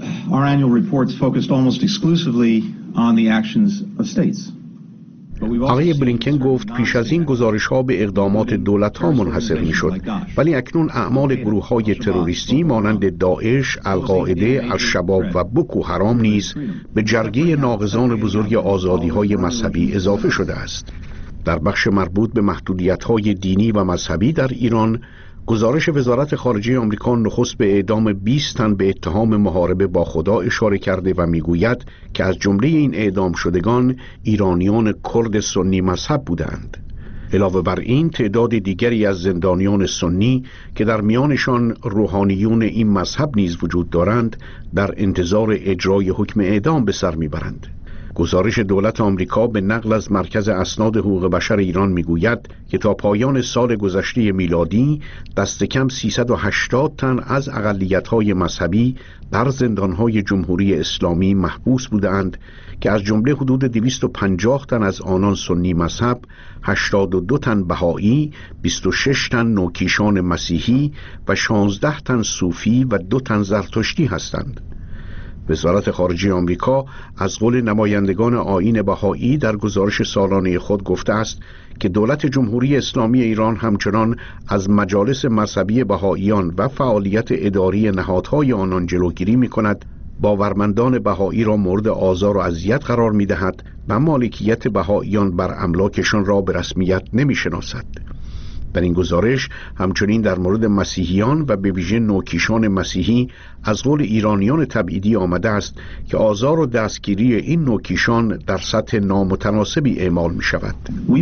[SPEAKER 16] آقای بلینکن گفت پیش از این گزارش‌ها به اقدامات دولت‌ها منحصر می‌شد، ولی اکنون اعمال گروه‌های تروریستی مانند داعش، القاعده، الشباب و بوکو حرام نیز به جرگه ناقضان بزرگ آزادی‌های مذهبی اضافه شده است. در بخش مربوط به محدودیت‌های دینی و مذهبی در ایران، گزارش وزارت خارجه آمریکا نخست به اعدام 20 تن به اتهام محاربه با خدا اشاره کرده و میگوید که از جمله این اعدام شدگان ایرانیان کرد سنی مذهب بودند. علاوه بر این تعداد دیگری از زندانیان سنی که در میانشان روحانیون این مذهب نیز وجود دارند در انتظار اجرای حکم اعدام به سر میبرند. گزارش دولت آمریکا به نقل از مرکز اسناد حقوق بشر ایران میگوید که تا پایان سال گذشته میلادی دست کم 380 تن از اقلیت‌های مذهبی در زندان‌های جمهوری اسلامی محبوس بودند که از جمله حدود 250 تن از آنان سنی مذهب، 82 تن بهایی، 26 تن نوکیشان مسیحی و 16 تن صوفی و 2 تن زرتشتی هستند. وزارت خارجه آمریکا از قول نمایندگان آیین بهایی در گزارش سالانه خود گفته است که دولت جمهوری اسلامی ایران همچنان از مجالس مذهبی بهاییان و فعالیت اداری نهادهای آنان جلوگیری می‌کند باورمندان بهایی را مورد آزار و اذیت قرار می‌دهد و مالکیت بهاییان بر املاکشان را به رسمیت نمی‌شناسد. در این گزارش همچنین در مورد مسیحیان و به ویژه نوکیشان مسیحی از قول ایرانیان تبعیدی آمده است که آزار و دستگیری این نوکیشان در سطح نامتناسبی اعمال می شود.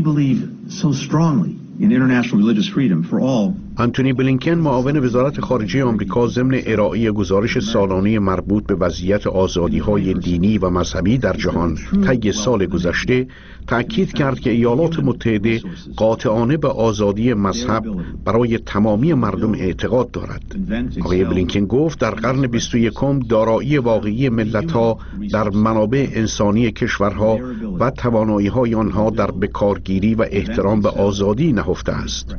[SPEAKER 16] آنتونی بلینکن معاون وزارت خارجه آمریکا ضمن ارائه گزارش سالانه مربوط به وضعیت آزادی‌های دینی و مذهبی در جهان طی سال گذشته تأکید کرد که ایالات متحده قاطعانه به آزادی مذهب برای تمامی مردم اعتقاد دارد. آقای بلینکن گفت در قرن 21 دارایی واقعی ملت‌ها در منابع انسانی کشورها و توانایی‌های آنها در بکارگیری و احترام به آزادی نهفته است.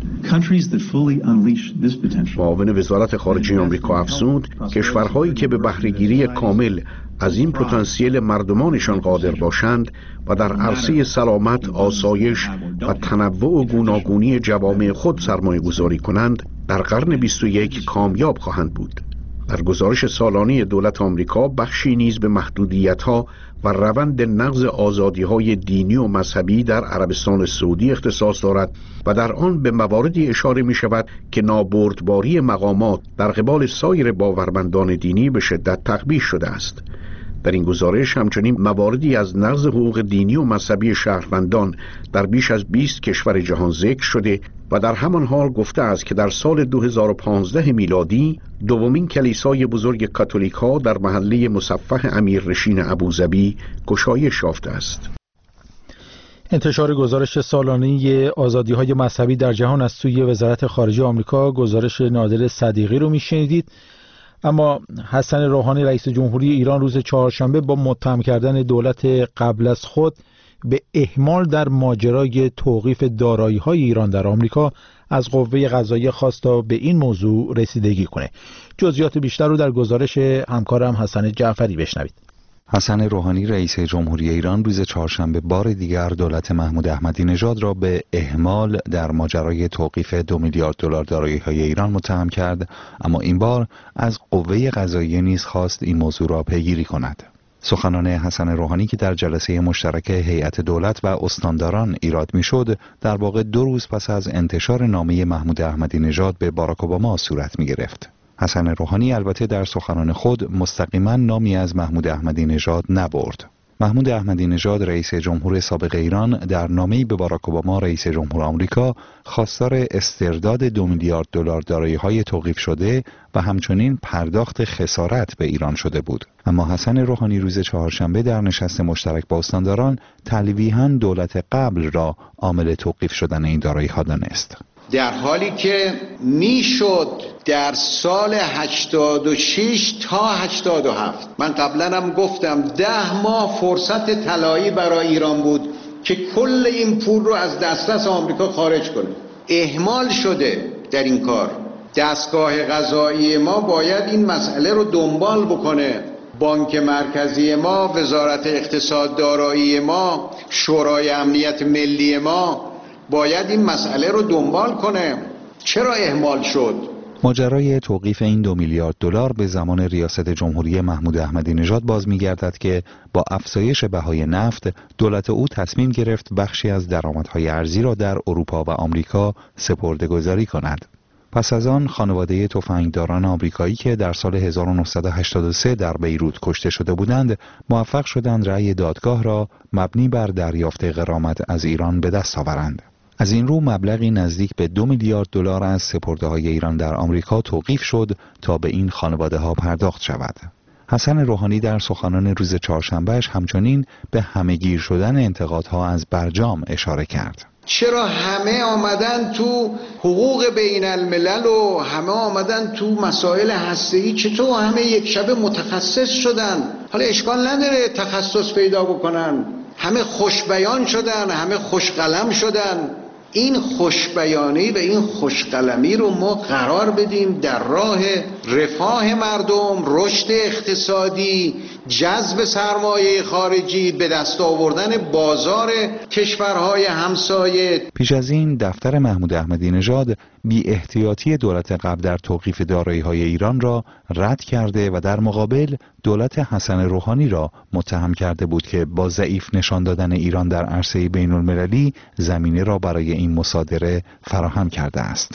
[SPEAKER 16] معاون وزارت خارجه آمریکا افزود کشورهایی که به بهره‌گیری کامل از این پتانسیل مردمانشان قادر باشند و در عرصه سلامت، آسایش و تنوع و گوناگونی جوامع خود سرمایه گذاری کنند در قرن 21 کامیاب خواهند بود. در گزارش سالانه دولت آمریکا بخشی نیز به محدودیت‌ها و روند نقض آزادی‌های دینی و مذهبی در عربستان سعودی اختصاص دارد و در آن به مواردی اشاره می‌شود که نابردباری مقامات در قبال سایر باورمندان دینی به شدت تقبیح شده است. در این گزارش همچنین مواردی از نقض حقوق دینی و مذهبی شهروندان در بیش از 20 کشور جهان ذکر شده و در همان حال گفته است که در سال 2015 میلادی دومین کلیسای بزرگ کاتولیک‌ها در محله مصفح امیرنشین ابوظبی گشایش یافته است.
[SPEAKER 1] انتشار گزارش سالانه آزادی‌های مذهبی در جهان از سوی وزارت خارجه آمریکا، گزارش نادر صدیقی رو میشنیدید. اما حسن روحانی رئیس جمهوری ایران روز چهارشنبه با متهم کردن دولت قبل از خود به اهمال در ماجرای توقیف دارایی‌های ایران در آمریکا از قوه قضاییه خواست تا به این موضوع رسیدگی کنه. جزئیات بیشتر رو در گزارش همکارم حسن جعفری بشنوید.
[SPEAKER 17] حسن روحانی رئیس جمهوری ایران روز چهارشنبه بار دیگر دولت محمود احمدی نژاد را به اهمال در ماجرای توقیف 2 میلیارد دلار دارایی‌های ایران متهم کرد، اما این بار از قوه قضاییه نیز خواست این موضوع را پیگیری کند. سخنان حسن روحانی که در جلسه مشترک هیئت دولت و استانداران ایراد می‌شد، در واقع 2 روز پس از انتشار نامه محمود احمدی نژاد به باراک اوباما صورت می‌گرفت. حسن روحانی البته در سخنان خود مستقیما نامی از محمود احمدی نژاد نبرد. محمود احمدی نژاد رئیس جمهور سابق ایران در نامه‌ای به باراک اوباما رئیس جمهور آمریکا خواستار استرداد 2 میلیارد دلار دارایی‌های توقیف شده و همچنین پرداخت خسارت به ایران شده بود. اما حسن روحانی روز چهارشنبه در نشست مشترک با استانداران تلویحاً دولت قبل را عامل توقیف شدن این دارایی‌ها دانست.
[SPEAKER 18] در حالی که میشد در سال 86 تا 87 من قبلا هم گفتم 10 ماه فرصت طلایی برای ایران بود که کل این پول رو از دسترس آمریکا خارج کنه. اهمال شده در این کار. دستگاه قضایی ما باید این مسئله رو دنبال بکنه. بانک مرکزی ما، وزارت اقتصاد دارایی ما، شورای امنیت ملی ما باید این مسئله رو دنبال کنه. چرا اهمال شد؟
[SPEAKER 17] ماجرای توقیف این 2 میلیارد دلار به زمان ریاست جمهوری محمود احمدی نژاد باز می‌گردد که با افزایش بهای نفت دولت او تصمیم گرفت بخشی از درآمدهای ارزی را در اروپا و آمریکا سپرده‌گذاری کند. پس از آن خانواده تفنگداران آمریکایی که در سال 1983 در بیروت کشته شده بودند موفق شدند رأی دادگاه را مبنی بر دریافت غرامت از ایران به دست آورند. از این رو مبلغی نزدیک به 2 میلیارد دلار از سپرده‌های ایران در آمریکا توقیف شد تا به این خانواده‌ها پرداخت شود. حسن روحانی در سخنان روز چهارشنبه‌اش همچنین به همه‌گیر شدن انتقادها از برجام اشاره کرد.
[SPEAKER 18] چرا همه آمدن تو حقوق بین الملل و همه آمدن تو مسائل هسته‌ای، چطور همه یک شبه متخصص شدن؟ حالا اشکال نداره تخصص پیدا بکنن. همه خوش بیان شدن، همه خوش قلم شدن. این خوشبیانی و این خوشقلمی رو ما قرار بدیم در راه رفاه مردم، رشد اقتصادی، جذب سرمایه خارجی، به دست آوردن بازار کشورهای همسایه.
[SPEAKER 17] پیش از این دفتر محمود احمدی نژاد بی احتیاطی دولت قبل در توقیف دارایی‌های ایران را رد کرده و در مقابل دولت حسن روحانی را متهم کرده بود که با ضعیف نشان دادن ایران در عرصه بین‌المللی زمینه را برای این مصادره فراهم کرده است.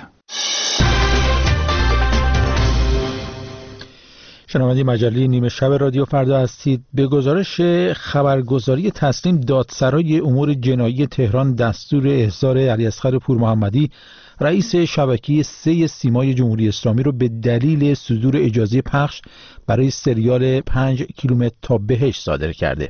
[SPEAKER 1] شنونده مجله نیمه شب رادیو فردا هستید. به گزارش خبرگزاری تسنیم، دادسرای امور جنایی تهران دستور احضار علیاصغر پورمحمدی رئیس شبکه 3 سیمای جمهوری اسلامی رو به دلیل صدور اجازه پخش برای سریال 5 کیلومتر تا بهشت صادر کرده.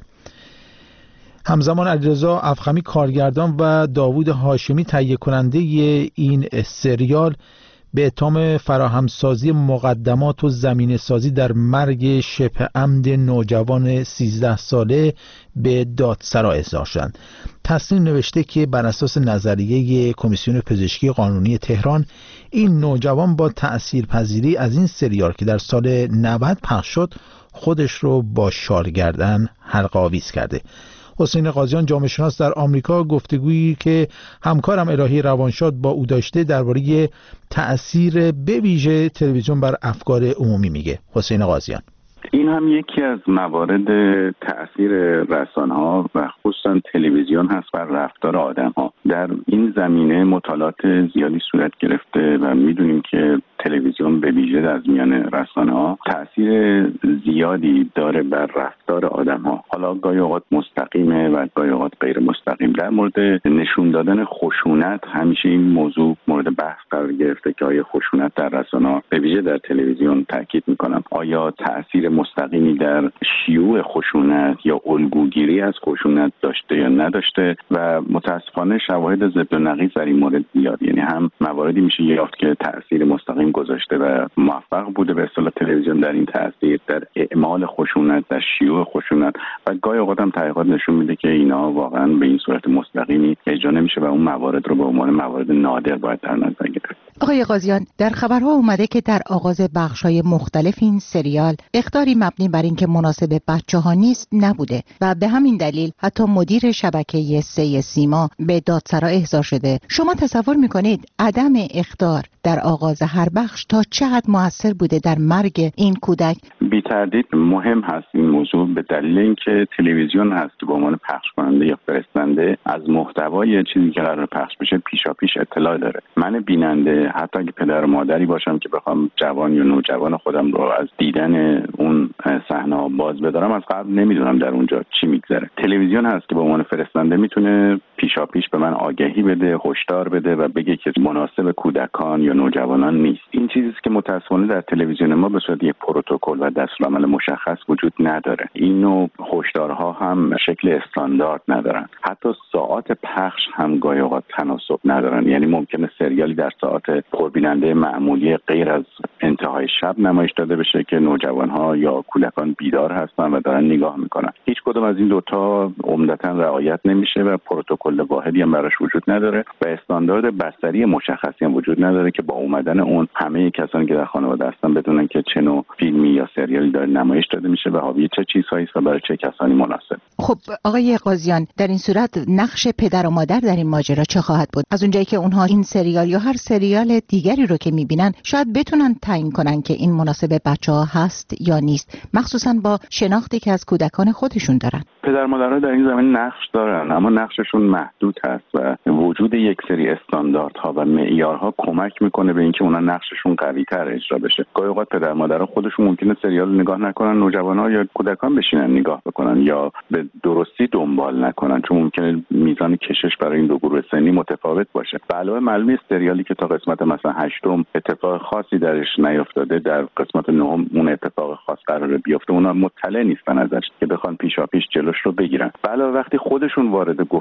[SPEAKER 1] همزمان علیرضا افخمی کارگردان و داوود هاشمی تهیه کننده این سریال به اتهام فراهمسازی مقدمات و زمینه‌سازی در مرگ شبه عمد نوجوان 13 ساله به دادسرا احضار شدند. تسنیم نوشته که بر اساس نظریه کمیسیون پزشکی قانونی تهران، این نوجوان با تأثیرپذیری از این سریال که در سال 90 پخش شد خودش رو با شارگردن حلقه آویز کرده. حسین قاضیان جامعه شناس در آمریکا گفتگویی که همکارم الهی روانشاد با او داشته درباره تأثیر به ویژه تلویزیون بر افکار عمومی میگه. حسین قاضیان:
[SPEAKER 19] این هم یکی از موارد تأثیر رسانه‌ها و خصوصا تلویزیون هست بر رفتار آدم‌ها. در این زمینه مطالعات زیادی صورت گرفته و می‌دونیم که تلویزیون به ویژه از میان رسانه‌ها تأثیر زیادی داره بر رفتار آدم‌ها. حالا گاهی اوقات مستقیمه و گاهی اوقات غیر مستقیم. در مورد نشون دادن خشونت همیشه این موضوع مورد بحث قرار گرفته که آیا خشونت در رسانه‌ها به ویژه در تلویزیون تاکید می‌کنم آیا تأثیر مستقیمی در شیوع خشونت یا الگوگیری از خشونت داشته یا نداشته و متاسفانه شواهد ضد و نقیض در این مورد زیاد. یعنی هم مواردی میشه یافت که تأثیر مستقیم گذاشته و موفق بوده به اصطلاح تلویزیون در این تأثیر در اعمال خشونت، در شیوع خشونت، و گاهی اوقات هم تحقیقات نشون میده که اینا واقعا به این صورت مستقیمی اجرا نمیشه و اون موارد رو به عنوان موارد نادر باید در نظر گرفت.
[SPEAKER 20] آقای قاضیان، در خبرها اومده که در آغاز بخش‌های مختلف این سریال اخطاری مبنی بر اینکه مناسب بچه‌ها نیست نبوده و به همین دلیل حتی مدیر شبکه 3 سیما به دادسرا احضار شده. شما تصور می‌کنید عدم اخطار در آغاز هر بخش تا چه حد مؤثر بوده در مرگ این کودک؟
[SPEAKER 19] بی تردید مهم هست این موضوع، به دلیل اینکه تلویزیون هست که به عنوان پخش کننده یا فرستنده از محتوای چیزی که قرار پخش بشه پیشاپیش اطلاع داره. من بیننده حتی اگه پدر و مادری باشم که بخوام جوان یا نوجوان خودم رو از دیدن اون صحنه باز بدارم، از قبل نمیدونم در اونجا چی میگذره. تلویزیون هست که به عنوان فرستنده میتونه پیشاپیش به من آگهی بده، هشدار بده و بگه که مناسب کودکان یا نوجوانان نیست. این چیزی که متأسفانه در تلویزیون ما به صورت یک پروتکل و دستورالعمل مشخص وجود نداره. این نوع هشدارها هم شکل استاندارد ندارن. حتی ساعات پخش هم گاهی اوقات تناسب ندارن. یعنی ممکنه سریالی در ساعات پربیننده معمولی غیر از انتهای شب نمایش داده بشه که نوجوانها یا کودکان بیدار هستن و دارن نگاه میکنن. هیچ کدوم از این دوتا عمدتاً رعایت نمیشه و پروتکل واحدی هم براش وجود نداره و استاندارد بصری مشخصی هم وجود نداره که با اومدن اون همه کسانی که در خانواده هستن بدونن که چه نوع فیلمی یا سریالی داره نمایش داده میشه و حاوی چه چیزهایی است و برای چه کسانی مناسب.
[SPEAKER 20] خب آقای قاضیان، در این صورت نقش پدر و مادر در این ماجرا چه خواهد بود؟ از اونجایی که اونها این سریال یا هر سریال دیگری رو که میبینن شاید بتونن تعیین کنن که این مناسب بچه‌ها هست یا نیست، مخصوصا با شناختی که از کودکان خودشون دارن.
[SPEAKER 19] پدر مادرها در این زمینه نقش دارن، اما نقششون محدود هست و وجود یک سری استانداردها و معیارها کمک میکنه به اینکه اونا نقششون قوی‌تر اجرا بشه. گاهی اوقات پدر مادرها خودشون ممکنه سریال نگاه نکنن، نوجوان‌ها یا کودکان بشینن نگاه بکنن یا به درستی دنبال نکنن، چون ممکنه میزان کشش برای این دو گروه سنی متفاوت باشه. به علاوه معلومه سریالی که تا قسمت مثلا 8 اتفاق خاصی درش نیافتاده، در قسمت 9 اون اتفاق خاص قراره بیفته، اونا مطلع نیستن ازش که بخوان پیشاپیش جلوش رو بگیرن. به علاوه وقتی خودشون وارد گفتگو با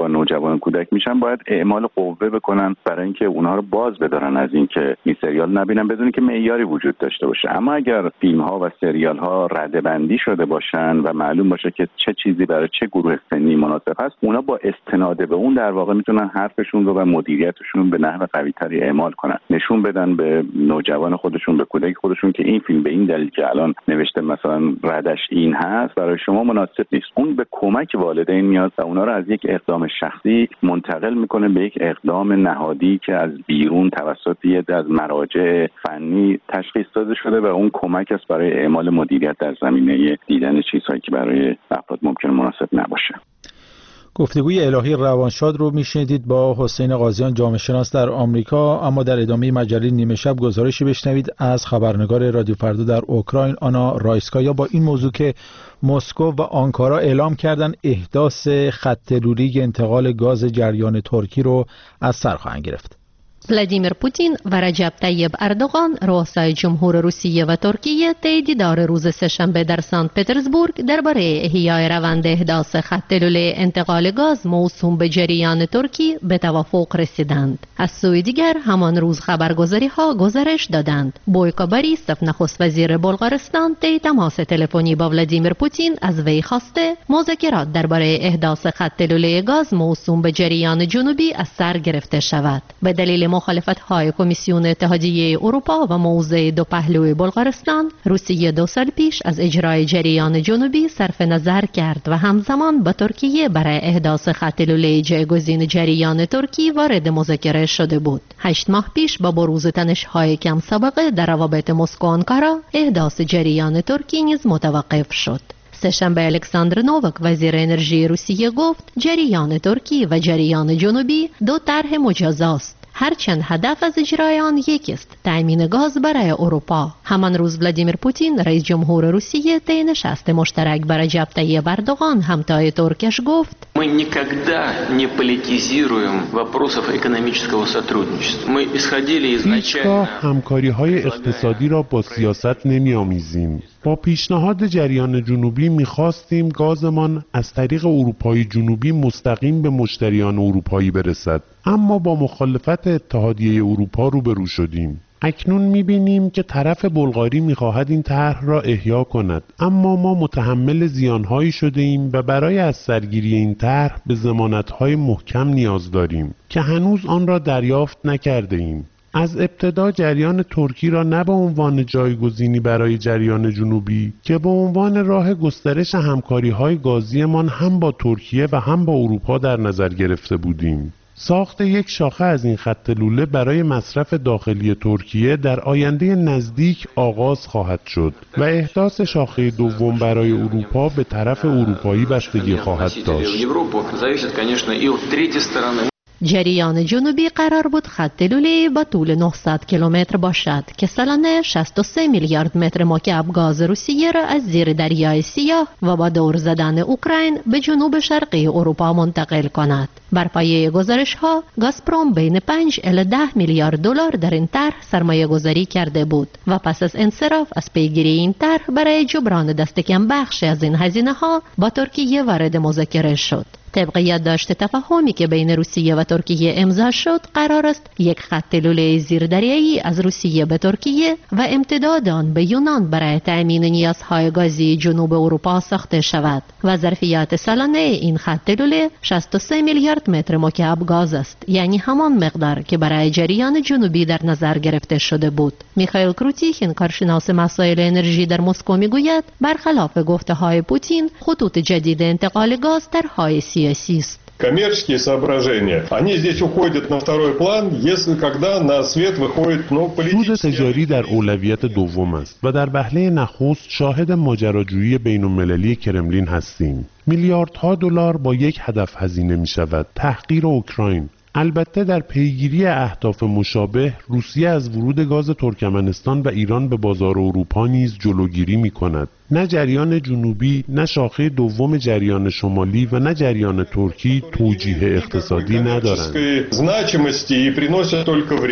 [SPEAKER 19] با نوجوان کودک میشن باید اعمال قوه بکنن برای اینکه اونها رو باز بدارن از اینکه این سریال نبینن بدون که معیاری وجود داشته باشه. اما اگر فیلم ها و سریال ها رده‌بندی شده باشن و معلوم باشه که چه چیزی برای چه گروه سنی مناسب هست، اونا با استناد به اون در واقع میتونن حرفشون رو و مدیریتشون به نحو قوی‌تری اعمال کنن، نشون بدن به نوجوان خودشون، به کودک خودشون که این فیلم به این دلیل که الان نوشته مثلا ردش این هست برای شما مناسب نیست. اون به کمک والدین میاد و اونا رو از یک اقدام شخصی منتقل میکنه به یک اقدام نهادی که از بیرون توسط یه از مراجع فنی تشخیص داده شده و اون کمک است برای اعمال مدیریت در زمینه دیدن چیزهایی که برای افراد ممکن مناسب نباشه.
[SPEAKER 1] گفتگوی الهی روانشاد رو میشنیدید با حسین قاضیان، جامعه شناس در آمریکا. اما در ادامه مجله نیمه شب گزارشی بشنوید از خبرنگار رادیو فردا در اوکراین آنا رایسکایا با این موضوع که مسکو و آنکارا اعلام کردن احداث خط لولی انتقال گاز جریان ترکی رو از سر خواهند گرفت.
[SPEAKER 21] ولادیمیر پوتین و رجب طیب اردوغان رؤسای جمهور روسیه و ترکیه طی دیدار روز سه‌شنبه در سنت پترزبورگ درباره احیای روند احداث خط لوله انتقال گاز موسوم به جریان ترکی به توافق رسیدند. از سوی دیگر همان روز خبرگزاری‌ها گزارش دادند بویکا باریسوف نخست وزیر بلغارستان طی تماس تلفنی با ولادیمیر پوتین از وی خواسته مذاکرات درباره احداث خط لوله گاز موسوم به جریان جنوبی از سر گرفته شود. به دلیل مخالفت‌های کمیسیون اتحادیه اروپا و موضع دو پهلوی بلغارستان، روسیه 2 سال پیش از اجرای جریان جنوبی صرف نظر کرد و همزمان با ترکیه برای احداث خط لوله جایگزین جریان ترکی وارد مذاکره شده بود. 8 ماه پیش با بروز تنش‌های کم سابقه در روابط مسکو آنکارا، احداث جریان ترکی نیز متوقف شد. سه‌شنبه الکساندر نووک وزیر انرژی روسیه گفت جریان ترکی و جریان جنوبی دو طرح مجاز هرچند هدف از اجرای آن یکی است، تامین گاز برای اروپا. همان روز ولادیمیر پوتین رئیس جمهور روسیه طی نشست مشترک با رجب طیب اردوغان همتای ترکش گفت
[SPEAKER 22] Мы никогда не политизируем вопросов экономического сотрудничества. Мы исходили изначально
[SPEAKER 23] همکاری‌های اقتصادی را با سیاست نمی‌آمیزیم. با پیشنهاد جریان جنوبی می‌خواستیم گازمان از طریق اروپای جنوبی مستقیم به مشتریان اروپایی برسد، اما با مخالفت اتحادیه اروپا روبرو شدیم. اکنون می‌بینیم که طرف بلغاری می‌خواهد این طرح را احیا کند، اما ما متحمل زیان‌هایی شده ایم و برای از سرگیری این طرح به ضمانت‌های محکم نیاز داریم که هنوز آن را دریافت نکرده ایم. از ابتدا جریان ترکی را نه به عنوان جایگزینی برای جریان جنوبی که به عنوان راه گسترش همکاری‌های گازیمان هم با ترکیه و هم با اروپا در نظر گرفته بودیم. ساخت یک شاخه از این خط لوله برای مصرف داخلی ترکیه در آینده نزدیک آغاز خواهد شد و احداث شاخه دوم برای اروپا به طرف اروپایی بستگی خواهد داشت.
[SPEAKER 21] جریان جنوبی قرار بود خط لوله با طول 900 کیلومتر باشد که سالانه 63 میلیارد متر مکعب گاز روسیه را از زیر دریای سیاه و با دور زدن اوکراین به جنوب شرقی اروپا منتقل کند. بر پایه گزارش‌ها گازپروم بین 5 الی 10 میلیارد دلار در این طرح سرمایه گذاری کرده بود و پس از انصراف از پیگیری این طرح برای جبران دست کم بخشی از این هزینه‌ها با ترکیه وارد مذاکره شد. طبق یادداشت تفاهمی که بین روسیه و ترکیه امضا شد، قرار است یک خط لوله زیردریایی از روسیه به ترکیه و امتداد آن به یونان برای تأمین نیازهای گازی جنوب اروپا ساخته شود و ظرفیت سالانه این خط لوله 63 میلیارد متر مکعب گاز است، یعنی همان مقدار که برای جریان جنوبی در نظر گرفته شده بود. میخائیل کروتیخین، کارشناس مسائل انرژی در مسکو، میگوید برخلاف گفته‌های پوتین، خطوط جدید انتقال گاز طرح‌های سیاسی است.
[SPEAKER 24] Коммерческие соображения, они здесь уходят на второй план, если когда на свет выходит
[SPEAKER 23] سود تجاری در اولویت دوم است و در وهله نخست شاهد ماجراجویی بین‌المللی کرملین هستیم. میلیاردها دلار با یک هدف هزینه می شود: تحقیر اوکراین. البته در پیگیری اهداف مشابه روسیه از ورود گاز ترکمنستان و ایران به بازار اروپا نیز جلوگیری می کند. نه جریان جنوبی، نه شاخه دوم جریان شمالی و نه جریان ترکی توجیه اقتصادی ندارند.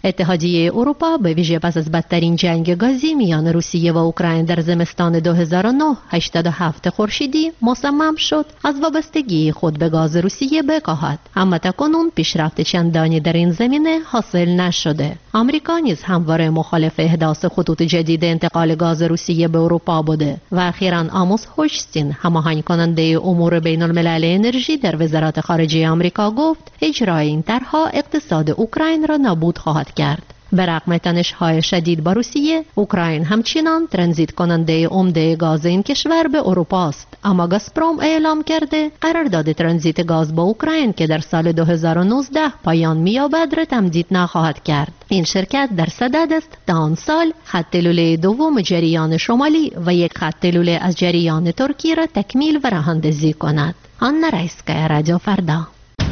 [SPEAKER 21] اتحادیه اروپا به ویژه پس از بدترین جنگ گازی میان روسیه و اوکراین در زمستان 2009 87 خورشیدی مصمم شد از وابستگی خود به گاز روسیه بکاهد، اما تاکنون پیشرفت چندانی در این زمینه حاصل نشده. آمریکا نیز همواره مخالف احداث خطوط جدید انتقال گاز روسیه به اروپا بوده و اخیراً آموس هوچستین هماهنگ کننده امور بین الملل انرژی در وزارت خارجه آمریکا گفت اجرای این طرح‌ها اقتصاد اوکراین را نابود خواهد کرد. برغم تنش‌های شدید با روسیه، اوکراین همچنان ترانزیت کننده عمده گاز این کشور به اروپا است، اما گازپروم اعلام کرده قرارداد ترانزیت گاز با اوکراین که در سال 2019 پایان می‌یابد را تمدید نخواهد کرد. این شرکت در صدد است تا آن سال خط لوله دوم جریان شمالی و یک خط لوله از جریان ترکی را تکمیل و راه‌اندازی کند. آنا رایسکایا، رادیو فردا.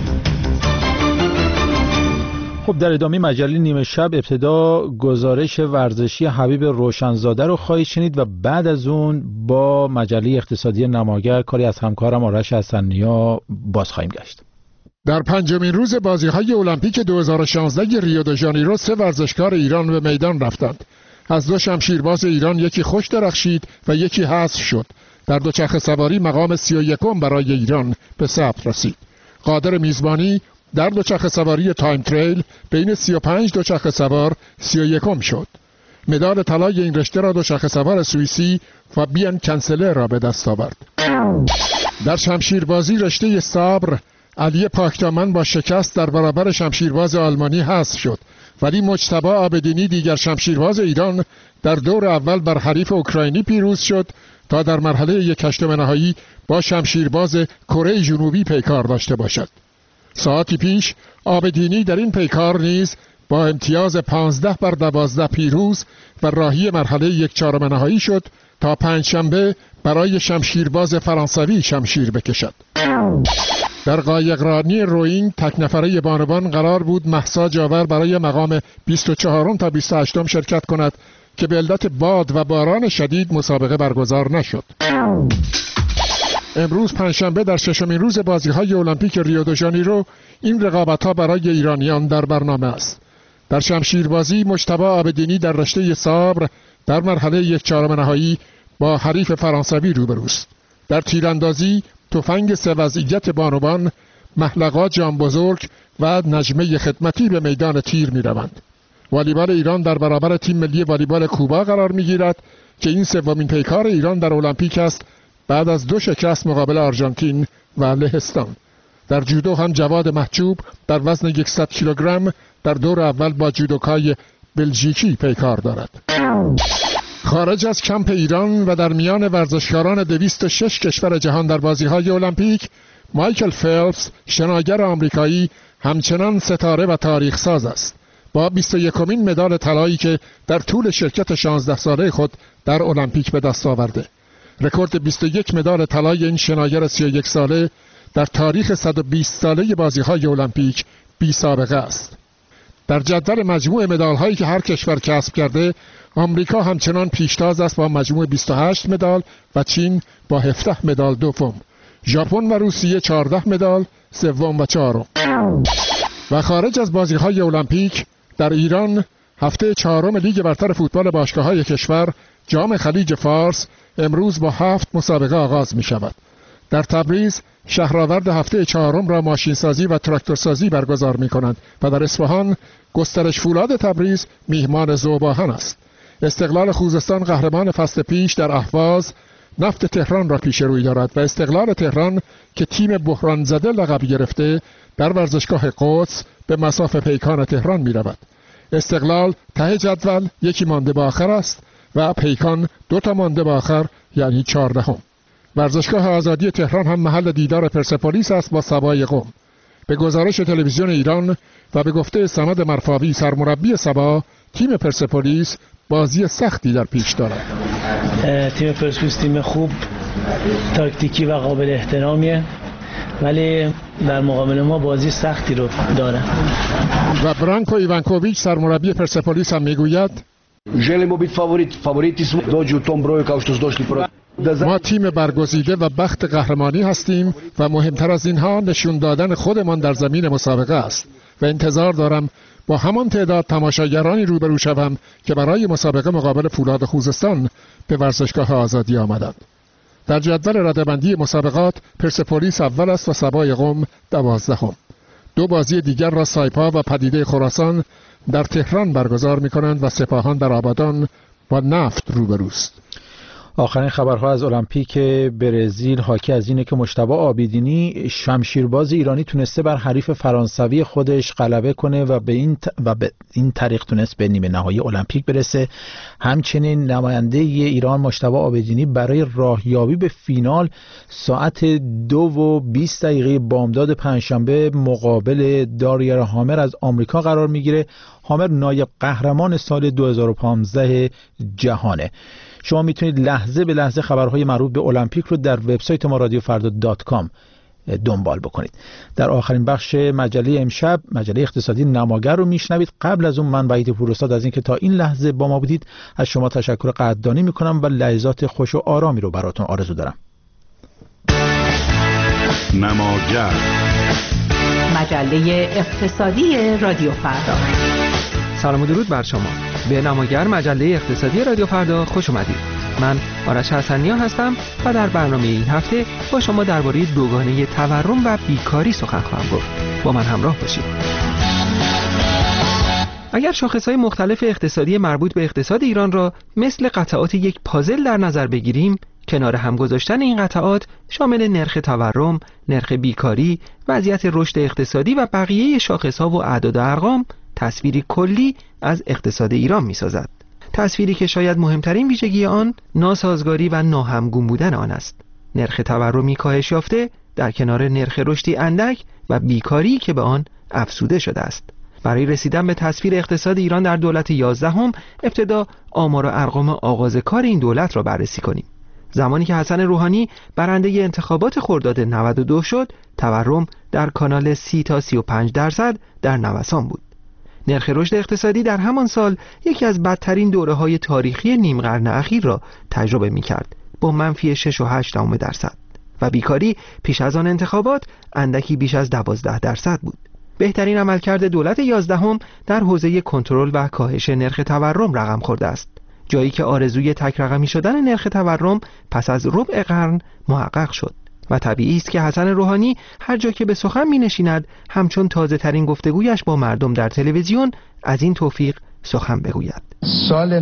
[SPEAKER 1] خب در ادامه مجله نیمه شب ابتدا گزارش ورزشی حبیب روشنزاده رو خواهید شنید و بعد از اون با مجله اقتصادی نماگر کاری از همکارم آرش حسن‌نیا باز خواهیم گشت.
[SPEAKER 2] در پنجمین روز بازی‌های المپیک 2016 ریو د ژانیرو 3 ورزشکار ایران به میدان رفتند. از 2 شمشیرباز ایران یکی خوش درخشید و یکی حذف شد. در دوچرخه سواری مقام 31 برای ایران به ثبت رسید. قادر میزبانی در دوچرخه سواری تایم تریل بین 35 دوچرخه سوار 31 شد. مدال طلای این رشته را دوچرخه سوار سوئیسی فابیان کنسلر را به دست آورد. در شمشیربازی رشته صبر علی پاکدامن با شکست در برابر شمشیرباز آلمانی حذف شد، ولی مجتبی عابدینی دیگر شمشیرباز ایران در دور اول بر حریف اوکراینی پیروز شد تا در مرحله 1/8 نهایی با شمشیرباز کره جنوبی پیکار داشته باشد. ساعتی پیش عابدینی در این پیکار نیز با امتیاز 15-12 پیروز و راهی مرحله 1/4 نهایی شد تا پنجشنبه برای شمشیرباز فرانسوی شمشیر بکشد. در قایقرانی روئینگ تک نفره بانوان قرار بود مهسا جاور برای مقام 24 تا 28 شرکت کند که به علت باد و باران شدید مسابقه برگزار نشد. امروز پنجشنبه در 6مین روز بازی‌های المپیک ریو د ژانیرو این رقابت‌ها برای ایرانیان در برنامه است. در شمشیربازی مجتبی عابدینی در رشته صبر در مرحله 1/4 نهایی با حریف فرانسوی روبروست. در تیراندازی تفنگ 3 وضعیت بانوان محلقا جانبزرگ و نجمه خدمتی به میدان تیر می‌روند. والیبال ایران در برابر تیم ملی والیبال کوبا قرار می‌گیرد که این 3مین پیکار ایران در المپیک است بعد از 2 شکست مقابل آرژانتین و لهستان. در جودو هم جواد محجوب در وزن 100 کیلوگرم در دور اول با جودوکای بلژیکی پیکار دارد. خارج از کمپ ایران و در میان ورزشکاران 206 کشور جهان در بازی‌های المپیک، مایکل فلپس شناگر آمریکایی همچنان ستاره و تاریخ ساز است. با 21مین مدال طلایی که در طول شرکت 16 ساله خود در المپیک به دست آورده. رکورد 21 مدال طلای این شناگر 31 ساله در تاریخ 120 ساله بازی‌های المپیک بی سابقه است. در جدول مجموع مدال‌هایی که هر کشور کسب کرده، آمریکا همچنان پیشتاز است با مجموع 28 مدال و چین با 17 مدال دوم. ژاپن و روسیه 14 مدال سوم و چهارم. و خارج از بازی‌های المپیک در ایران هفته 4 لیگ برتر فوتبال باشگاه‌های کشور جام خلیج فارس امروز با 7 مسابقه آغاز می شود. در تبریز شهرآورد هفته 4 را ماشینسازی و تراکتورسازی برگزار می کنند و در اصفهان گسترش فولاد تبریز میهمان ذوب‌آهن است. استقلال خوزستان قهرمان فصل پیش در اهواز نفت تهران را پیش روی دارد و استقلال تهران که تیم بحران زده لقب گرفته در ورزشگاه قدس به مصاف پیکان تهران می رود. استقلال ته جدول 1 مانده به آخر است و پیکان 2 مانده به آخر یعنی 14. ورزشگاه آزادی تهران هم محل دیدار پرسپولیس است با سبای قم. به گزارش تلویزیون ایران و به گفته صمد مرفاوی سرمربی سبا، تیم پرسپولیس بازی سختی در پیش دارد.
[SPEAKER 5] تیم پرسپولیس تیم خوب، تاکتیکی و قابل احترامیه، ولی در مقابل ما بازی سختی رو داره.
[SPEAKER 2] و برانکو ایوانکوویچ سرمربی پرسپولیس هم میگوید
[SPEAKER 6] Želimo biti favoriti smo dođu u tom broju kao što su došli prvi.
[SPEAKER 2] ما تیم برگزیده و بخت قهرمانی هستیم و مهمتر از اینها نشون دادن خودمان در زمین مسابقه است و انتظار دارم با همان تعداد تماشاگرانی روبرو شوم که برای مسابقه مقابل فولاد خوزستان به ورزشگاه آزادی آمدند. در جدول رده‌بندی مسابقات پرسپولیس اول است و سبای قم 12ام. 2 بازی دیگر را سایپا و پدیده خراسان در تهران برگزار می‌کنند و سپاهان در آبادان با نفت روبروست.
[SPEAKER 1] آخرین خبرها از المپیک برزیل حاکی از اینه که مجتبی عابدینی شمشیرباز ایرانی تونسته بر حریف فرانسوی خودش غلبه کنه و به این طریق تونست به نیمه نهایی المپیک برسه. همچنین نماینده ایران مجتبی عابدینی برای راهیابی به فینال ساعت 2:20 بامداد پنجشنبه مقابل داریر هامر از آمریکا قرار میگیره. هامر نایب قهرمان سال 2015 جهانه. شما میتونید لحظه به لحظه خبرهای مربوط به المپیک رو در وبسایت ما رادیوفردا.com دنبال بکنید. در آخرین بخش مجله امشب مجله اقتصادی نماگر رو میشنوید. قبل از اون من وحید پوراستاد از اینکه تا این لحظه با ما بودید از شما تشکر قدردانی میکنم و لحظات خوش و آرامی رو براتون آرزو دارم.
[SPEAKER 3] نماگر، مجله اقتصادی رادیو فردا.
[SPEAKER 7] سلام و درود بر شما. به نماگر مجله اقتصادی رادیو فردا خوش اومدید. من آرش حسنیان هستم و در برنامه این هفته با شما درباره دوگانه تورم و بیکاری سخن خواهم گفت. با من همراه باشید. اگر شاخص‌های مختلف اقتصادی مربوط به اقتصاد ایران را مثل قطعات یک پازل در نظر بگیریم، کنار هم گذاشتن این قطعات شامل نرخ تورم، نرخ بیکاری، وضعیت رشد اقتصادی و بقیه شاخص‌ها و اعداد و ارقام تصویری کلی از اقتصاد ایران می‌سازد. تصویری که شاید مهمترین ویژگی آن ناسازگاری و ناهمگون بودن آن است. نرخ تورمی کاهش یافته در کنار نرخ رشدی اندک و بیکاری که به آن افزوده شده است. برای رسیدن به تصویر اقتصاد ایران در دولت 11 ابتدا آمار و ارقام آغاز کار این دولت را بررسی کنیم. زمانی که حسن روحانی برنده انتخابات خرداد 92 شد، تورم در کانال 30 تا 35% در نوسان بود. نرخ رشد اقتصادی در همان سال یکی از بدترین دوره‌های تاریخی نیم قرن اخیر را تجربه می‌کرد با منفی 6.8% و بیکاری پیش از آن انتخابات اندکی بیش از 12% بود. بهترین عملکرد دولت 11 در حوزه کنترل و کاهش نرخ تورم رقم خورده است، جایی که آرزوی تک رقمی شدن نرخ تورم پس از ربع قرن محقق شد و طبیعی است که حسن روحانی هر جا که به سخن می‌نشیند همچون تازه ترین گفتگویش با مردم در تلویزیون از این توفیق سخن بگوید.
[SPEAKER 8] سال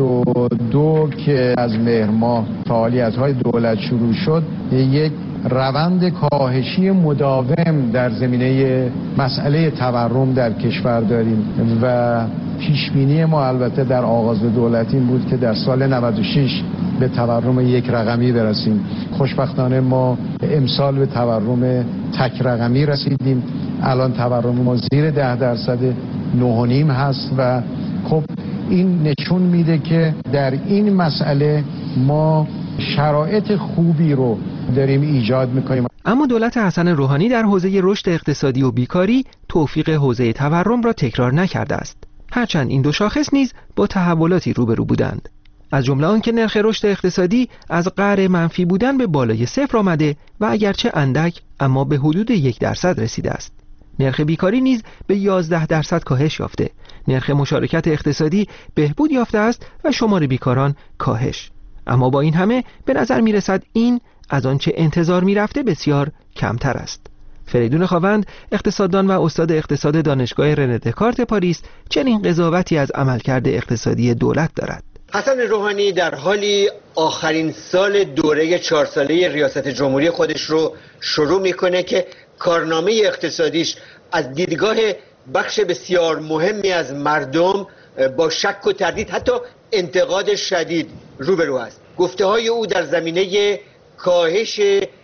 [SPEAKER 8] 92 که از مهر ماه فعالیت‌های دولت شروع شد، یک روند کاهشی مداوم در زمینه مسئله تورم در کشور داریم و پیشبینی ما البته در آغاز دولت این بود که در سال 96 به تورم یک رقمی برسیم. خوشبختانه ما امسال به تورم تک رقمی رسیدیم. الان تورم ما زیر 10%، 9.5 هست و خب این نشون میده که در این مسئله ما شرایط خوبی رو داریم ایجاد میکنیم.
[SPEAKER 7] اما دولت حسن روحانی در حوزه رشد اقتصادی و بیکاری توفیق حوزه تورم را تکرار نکرده است، هرچند این دو شاخص نیز با تحولاتی روبرو بودند. از جمله آن که نرخ رشد اقتصادی از قعر منفی بودن به بالای 0 آمده و اگرچه اندک اما به حدود 1% رسیده است. نرخ بیکاری نیز به 11% کاهش یافته. نرخ مشارکت اقتصادی بهبود یافته است و شمار بیکاران کاهش. اما با این همه به نظر می رسد این از آنچه انتظار می رفته بسیار کمتر است. فریدون خاوند، اقتصاددان و استاد اقتصاد دانشگاه رنه دکارت پاریس، چنین قضاوتی از عملکرد اقتصادی دولت دارد.
[SPEAKER 9] حسن روحانی در حالی آخرین سال دوره 4 ساله ریاست جمهوری خودش رو شروع میکنه که کارنامه اقتصادیش از دیدگاه بخش بسیار مهمی از مردم با شک و تردید، حتی انتقاد شدید روبرو است. گفته های او در زمینه کاهش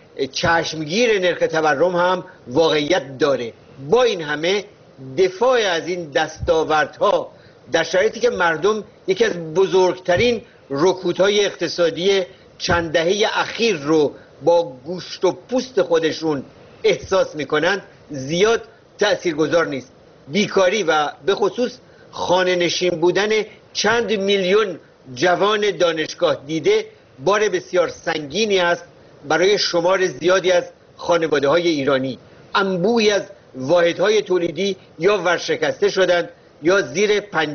[SPEAKER 9] چشمگیر نرخ تورم هم واقعیت داره. با این همه دفاع از این دستاوردها در شرایطی که مردم یکی از بزرگترین رکودهای اقتصادی چند دهه اخیر رو با گوشت و پوست خودشون احساس میکنند زیاد تأثیرگذار نیست. بیکاری و به خصوص خانه نشین بودن چند میلیون جوان دانشگاه دیده بار بسیار سنگینی است برای شمار زیادی از خانواده‌های ایرانی. انبوهی از واحدهای تولیدی یا ورشکسته شدند یا زیر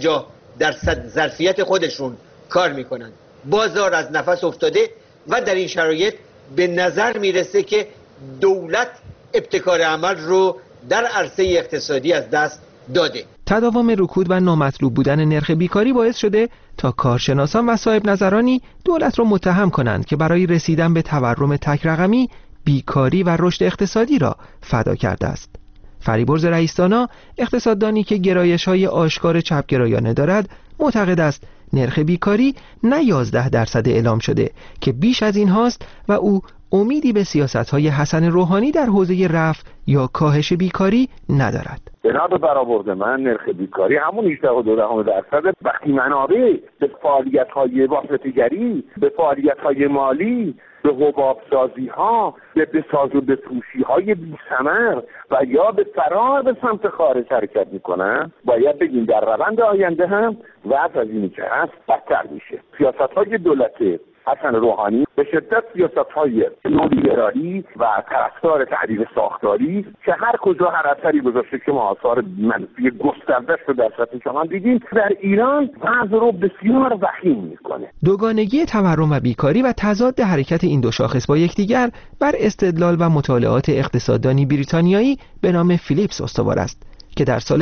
[SPEAKER 9] 50% ظرفیت خودشون کار میکنن. بازار از نفس افتاده و در این شرایط به نظر میرسه که دولت ابتکار عمل رو در عرصه اقتصادی از دست داده.
[SPEAKER 7] تداوم رکود و نامطلوب بودن نرخ بیکاری باعث شده تا کارشناسان و صاحب نظرانی دولت را متهم کنند که برای رسیدن به تورم تک رقمی بیکاری و رشد اقتصادی را فدا کرده است. فریبرز رئیس‌دانا، اقتصاددانی که گرایش‌های آشکار چپگرایانه دارد، معتقد است نرخ بیکاری نه 11% اعلام شده که بیش از این هاست و او امیدی به سیاست‌های حسن روحانی در حوزه رفع یا کاهش بیکاری ندارد.
[SPEAKER 10] بنا به برآورد من نرخ بیکاری همون 18.2% وقتی منابع به فعالیت‌های واسطه‌گری، به فعالیت‌های مالی، به حباب‌سازی‌ها، به بساز و بفروشی‌های بی‌ثمر و یا به فرار به سمت خارج حرکت می‌کنن، باید بگیم در روند آینده هم وضع از اینی که هست بدتر میشه. سیاست‌های دولت حسن روحانی به شدت سیاست‌های نولیبرالی و طرفدار تعدیل ساختاری که هر کجا هر اثری گذاشته که ما آثار منفی گسترده‌اش رو در سطح جهان دیدیم، در ایران وضع رو بسیار وخیم میکنه.
[SPEAKER 7] دوگانگی تورم و بیکاری و تضاد حرکت این دو شاخص با یکدیگر بر استدلال و مطالعات اقتصاددانی بریتانیایی به نام فیلیپس استوار است که در سال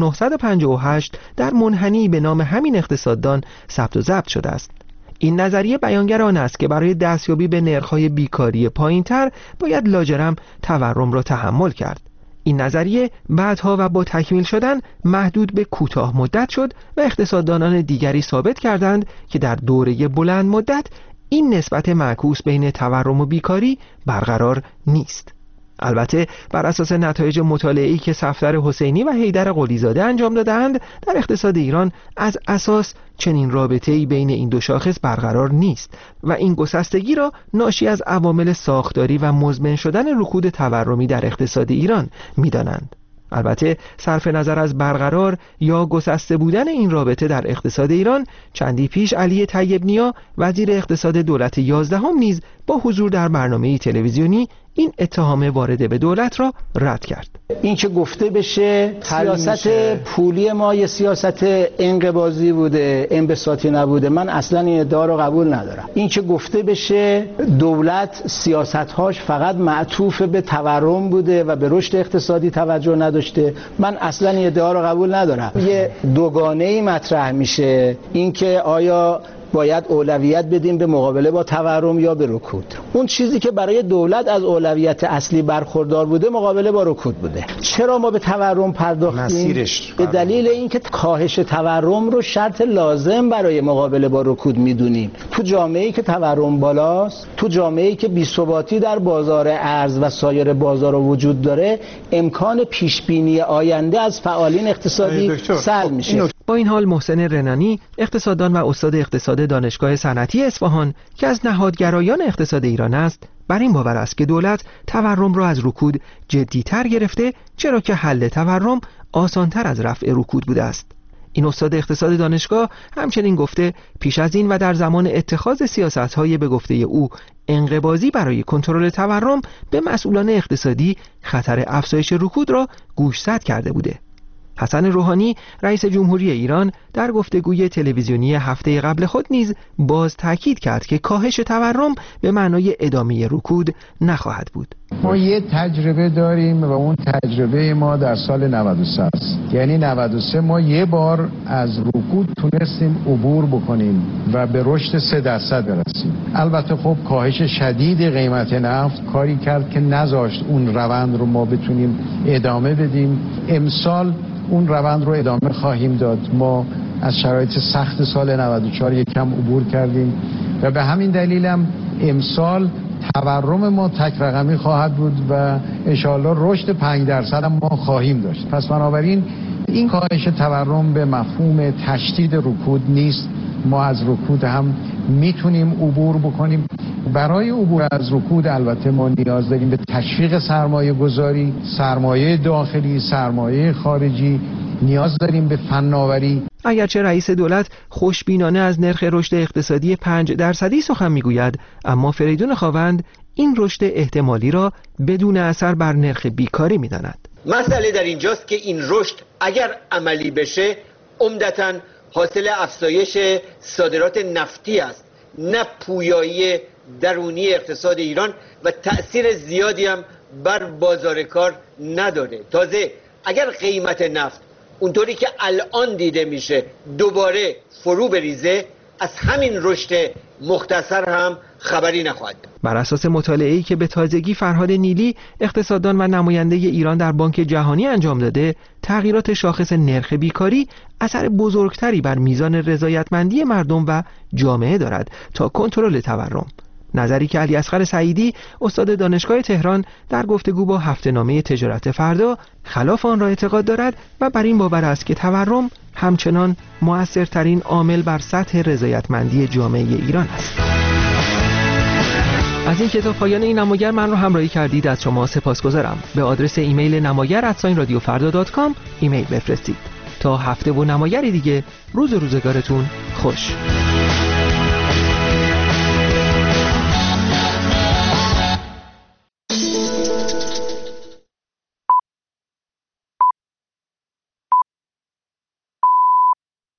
[SPEAKER 7] 1958 در منحنی به نام همین اقتصاددان ثبت و ضبط شده است. این نظریه بیانگر آن است که برای دستیابی به نرخ‌های بیکاری پایین‌تر باید لاجرم تورم را تحمل کرد. این نظریه بعدها و با تکمیل شدن محدود به کوتاه مدت شد و اقتصاددانان دیگری ثابت کردند که در دوره بلند مدت این نسبت معکوس بین تورم و بیکاری برقرار نیست. البته بر اساس نتایج مطالعه‌ای که صفدر حسینی و حیدر قلی‌زاده انجام دادند، در اقتصاد ایران از اساس چنین رابطه‌ای بین این دو شاخص برقرار نیست و این گسستگی را ناشی از عوامل ساختاری و مزمن شدن رکود تورمی در اقتصاد ایران می‌دانند. البته صرف نظر از برقرار یا گسسته بودن این رابطه در اقتصاد ایران، چندی پیش علی طیب نیا وزیر اقتصاد دولت 11 نیز با حضور در برنامه تلویزیونی این اتهام وارده به دولت را رد کرد.
[SPEAKER 11] این که گفته بشه سیاست پولی ما یه سیاست انقباضی بوده، انبساطی نبوده، من اصلا این ادعا رو قبول ندارم. این که گفته بشه دولت سیاست‌هاش فقط معطوف به تورم بوده و به رشد اقتصادی توجه نداشته، من اصلا این ادعا رو قبول ندارم. یه دوگانه‌ای مطرح میشه، این که آیا باید اولویت بدیم به مقابله با تورم یا به رکود. اون چیزی که برای دولت از اولویت اصلی برخوردار بوده مقابله با رکود بوده. چرا ما به تورم پرداختیم؟ به دلیل اینکه کاهش تورم رو شرط لازم برای مقابله با رکود میدونیم. تو جامعه‌ای که تورم بالاست، تو جامعه‌ای که بی‌ثباتی در بازار ارز و سایر بازارها وجود داره، امکان پیشبینی آینده از فعالین اقتصادی سلب میشه.
[SPEAKER 7] با این حال محسن رنانی، اقتصاددان و استاد اقتصاد دانشگاه صنعتی اصفهان که از نهادگرایان اقتصاد ایران است، بر این باور است که دولت تورم را از رکود جدی‌تر گرفته، چرا که حل تورم آسان‌تر از رفع رکود بوده است. این استاد اقتصاد دانشگاه همچنین گفته پیش از این و در زمان اتخاذ سیاست‌های به گفته او انقباضی برای کنترل تورم به مسئولان اقتصادی خطر افزایش رکود را گوشزد کرده بوده. حسن روحانی رئیس جمهوری ایران در گفتگوی تلویزیونی هفته قبل خود نیز باز تاکید کرد که کاهش تورم به معنای ادامه رکود نخواهد بود.
[SPEAKER 8] ما یه تجربه داریم و اون تجربه ما در سال 93 است. یعنی 93 ما یه بار از رکود تونستیم عبور بکنیم و به رشد 3% برسیم. البته خب کاهش شدید قیمت نفت کاری کرد که نذاشت اون روند رو ما بتونیم ادامه بدیم. امسال اون روند رو ادامه خواهیم داد. ما از شرایط سخت سال 94 یک کم عبور کردیم و به همین دلیل هم امسال تورم ما تک رقمی خواهد بود و انشاءالله رشد 5% هم ما خواهیم داشت. پس بنابراین این کاهش تورم به مفهوم تشدید رکود نیست. ما از رکود هم میتونیم عبور بکنیم. برای عبور از رکود البته ما نیاز داریم به تشویق سرمایه گذاری، سرمایه داخلی، سرمایه خارجی، نیاز داریم به فناوری.
[SPEAKER 7] اگرچه رئیس دولت خوشبینانه از نرخ رشد اقتصادی 5% سخن میگوید، اما فریدون خاوند این رشد احتمالی را بدون اثر بر نرخ بیکاری میداند.
[SPEAKER 9] مسئله در اینجاست که این رشد اگر عملی بشه عمدتاً حاصل افزایش صادرات نفتی است، نه پویایی درونی اقتصاد ایران و تأثیر زیادی هم بر بازار کار نداره. تازه اگر قیمت نفت اونطوری که الان دیده میشه دوباره فرو بریزه، از همین رشد مختصر هم خبری نخواهد.
[SPEAKER 7] بر اساس مطالعه‌ای که به تازگی فرهاد نیلی اقتصاددان و نماینده ایران در بانک جهانی انجام داده، تغییرات شاخص نرخ بیکاری اثر بزرگتری بر میزان رضایتمندی مردم و جامعه دارد تا کنترل تورم. نظری که علیاصغر سعیدی استاد دانشگاه تهران در گفتگو با هفته‌نامه تجارت فردا خلاف آن را اعتقاد دارد و بر این باور است که تورم همچنان مؤثرترین عامل بر سطح رضایتمندی جامعه ایران است. از این کتاب پایان این نماگر من رو همراهی کردید از شما سپاسگزارم. به آدرس ایمیل نماگر@radiofarda.com ایمیل بفرستید. تا هفته و نماگری دیگه روز و روزگارتون خوش.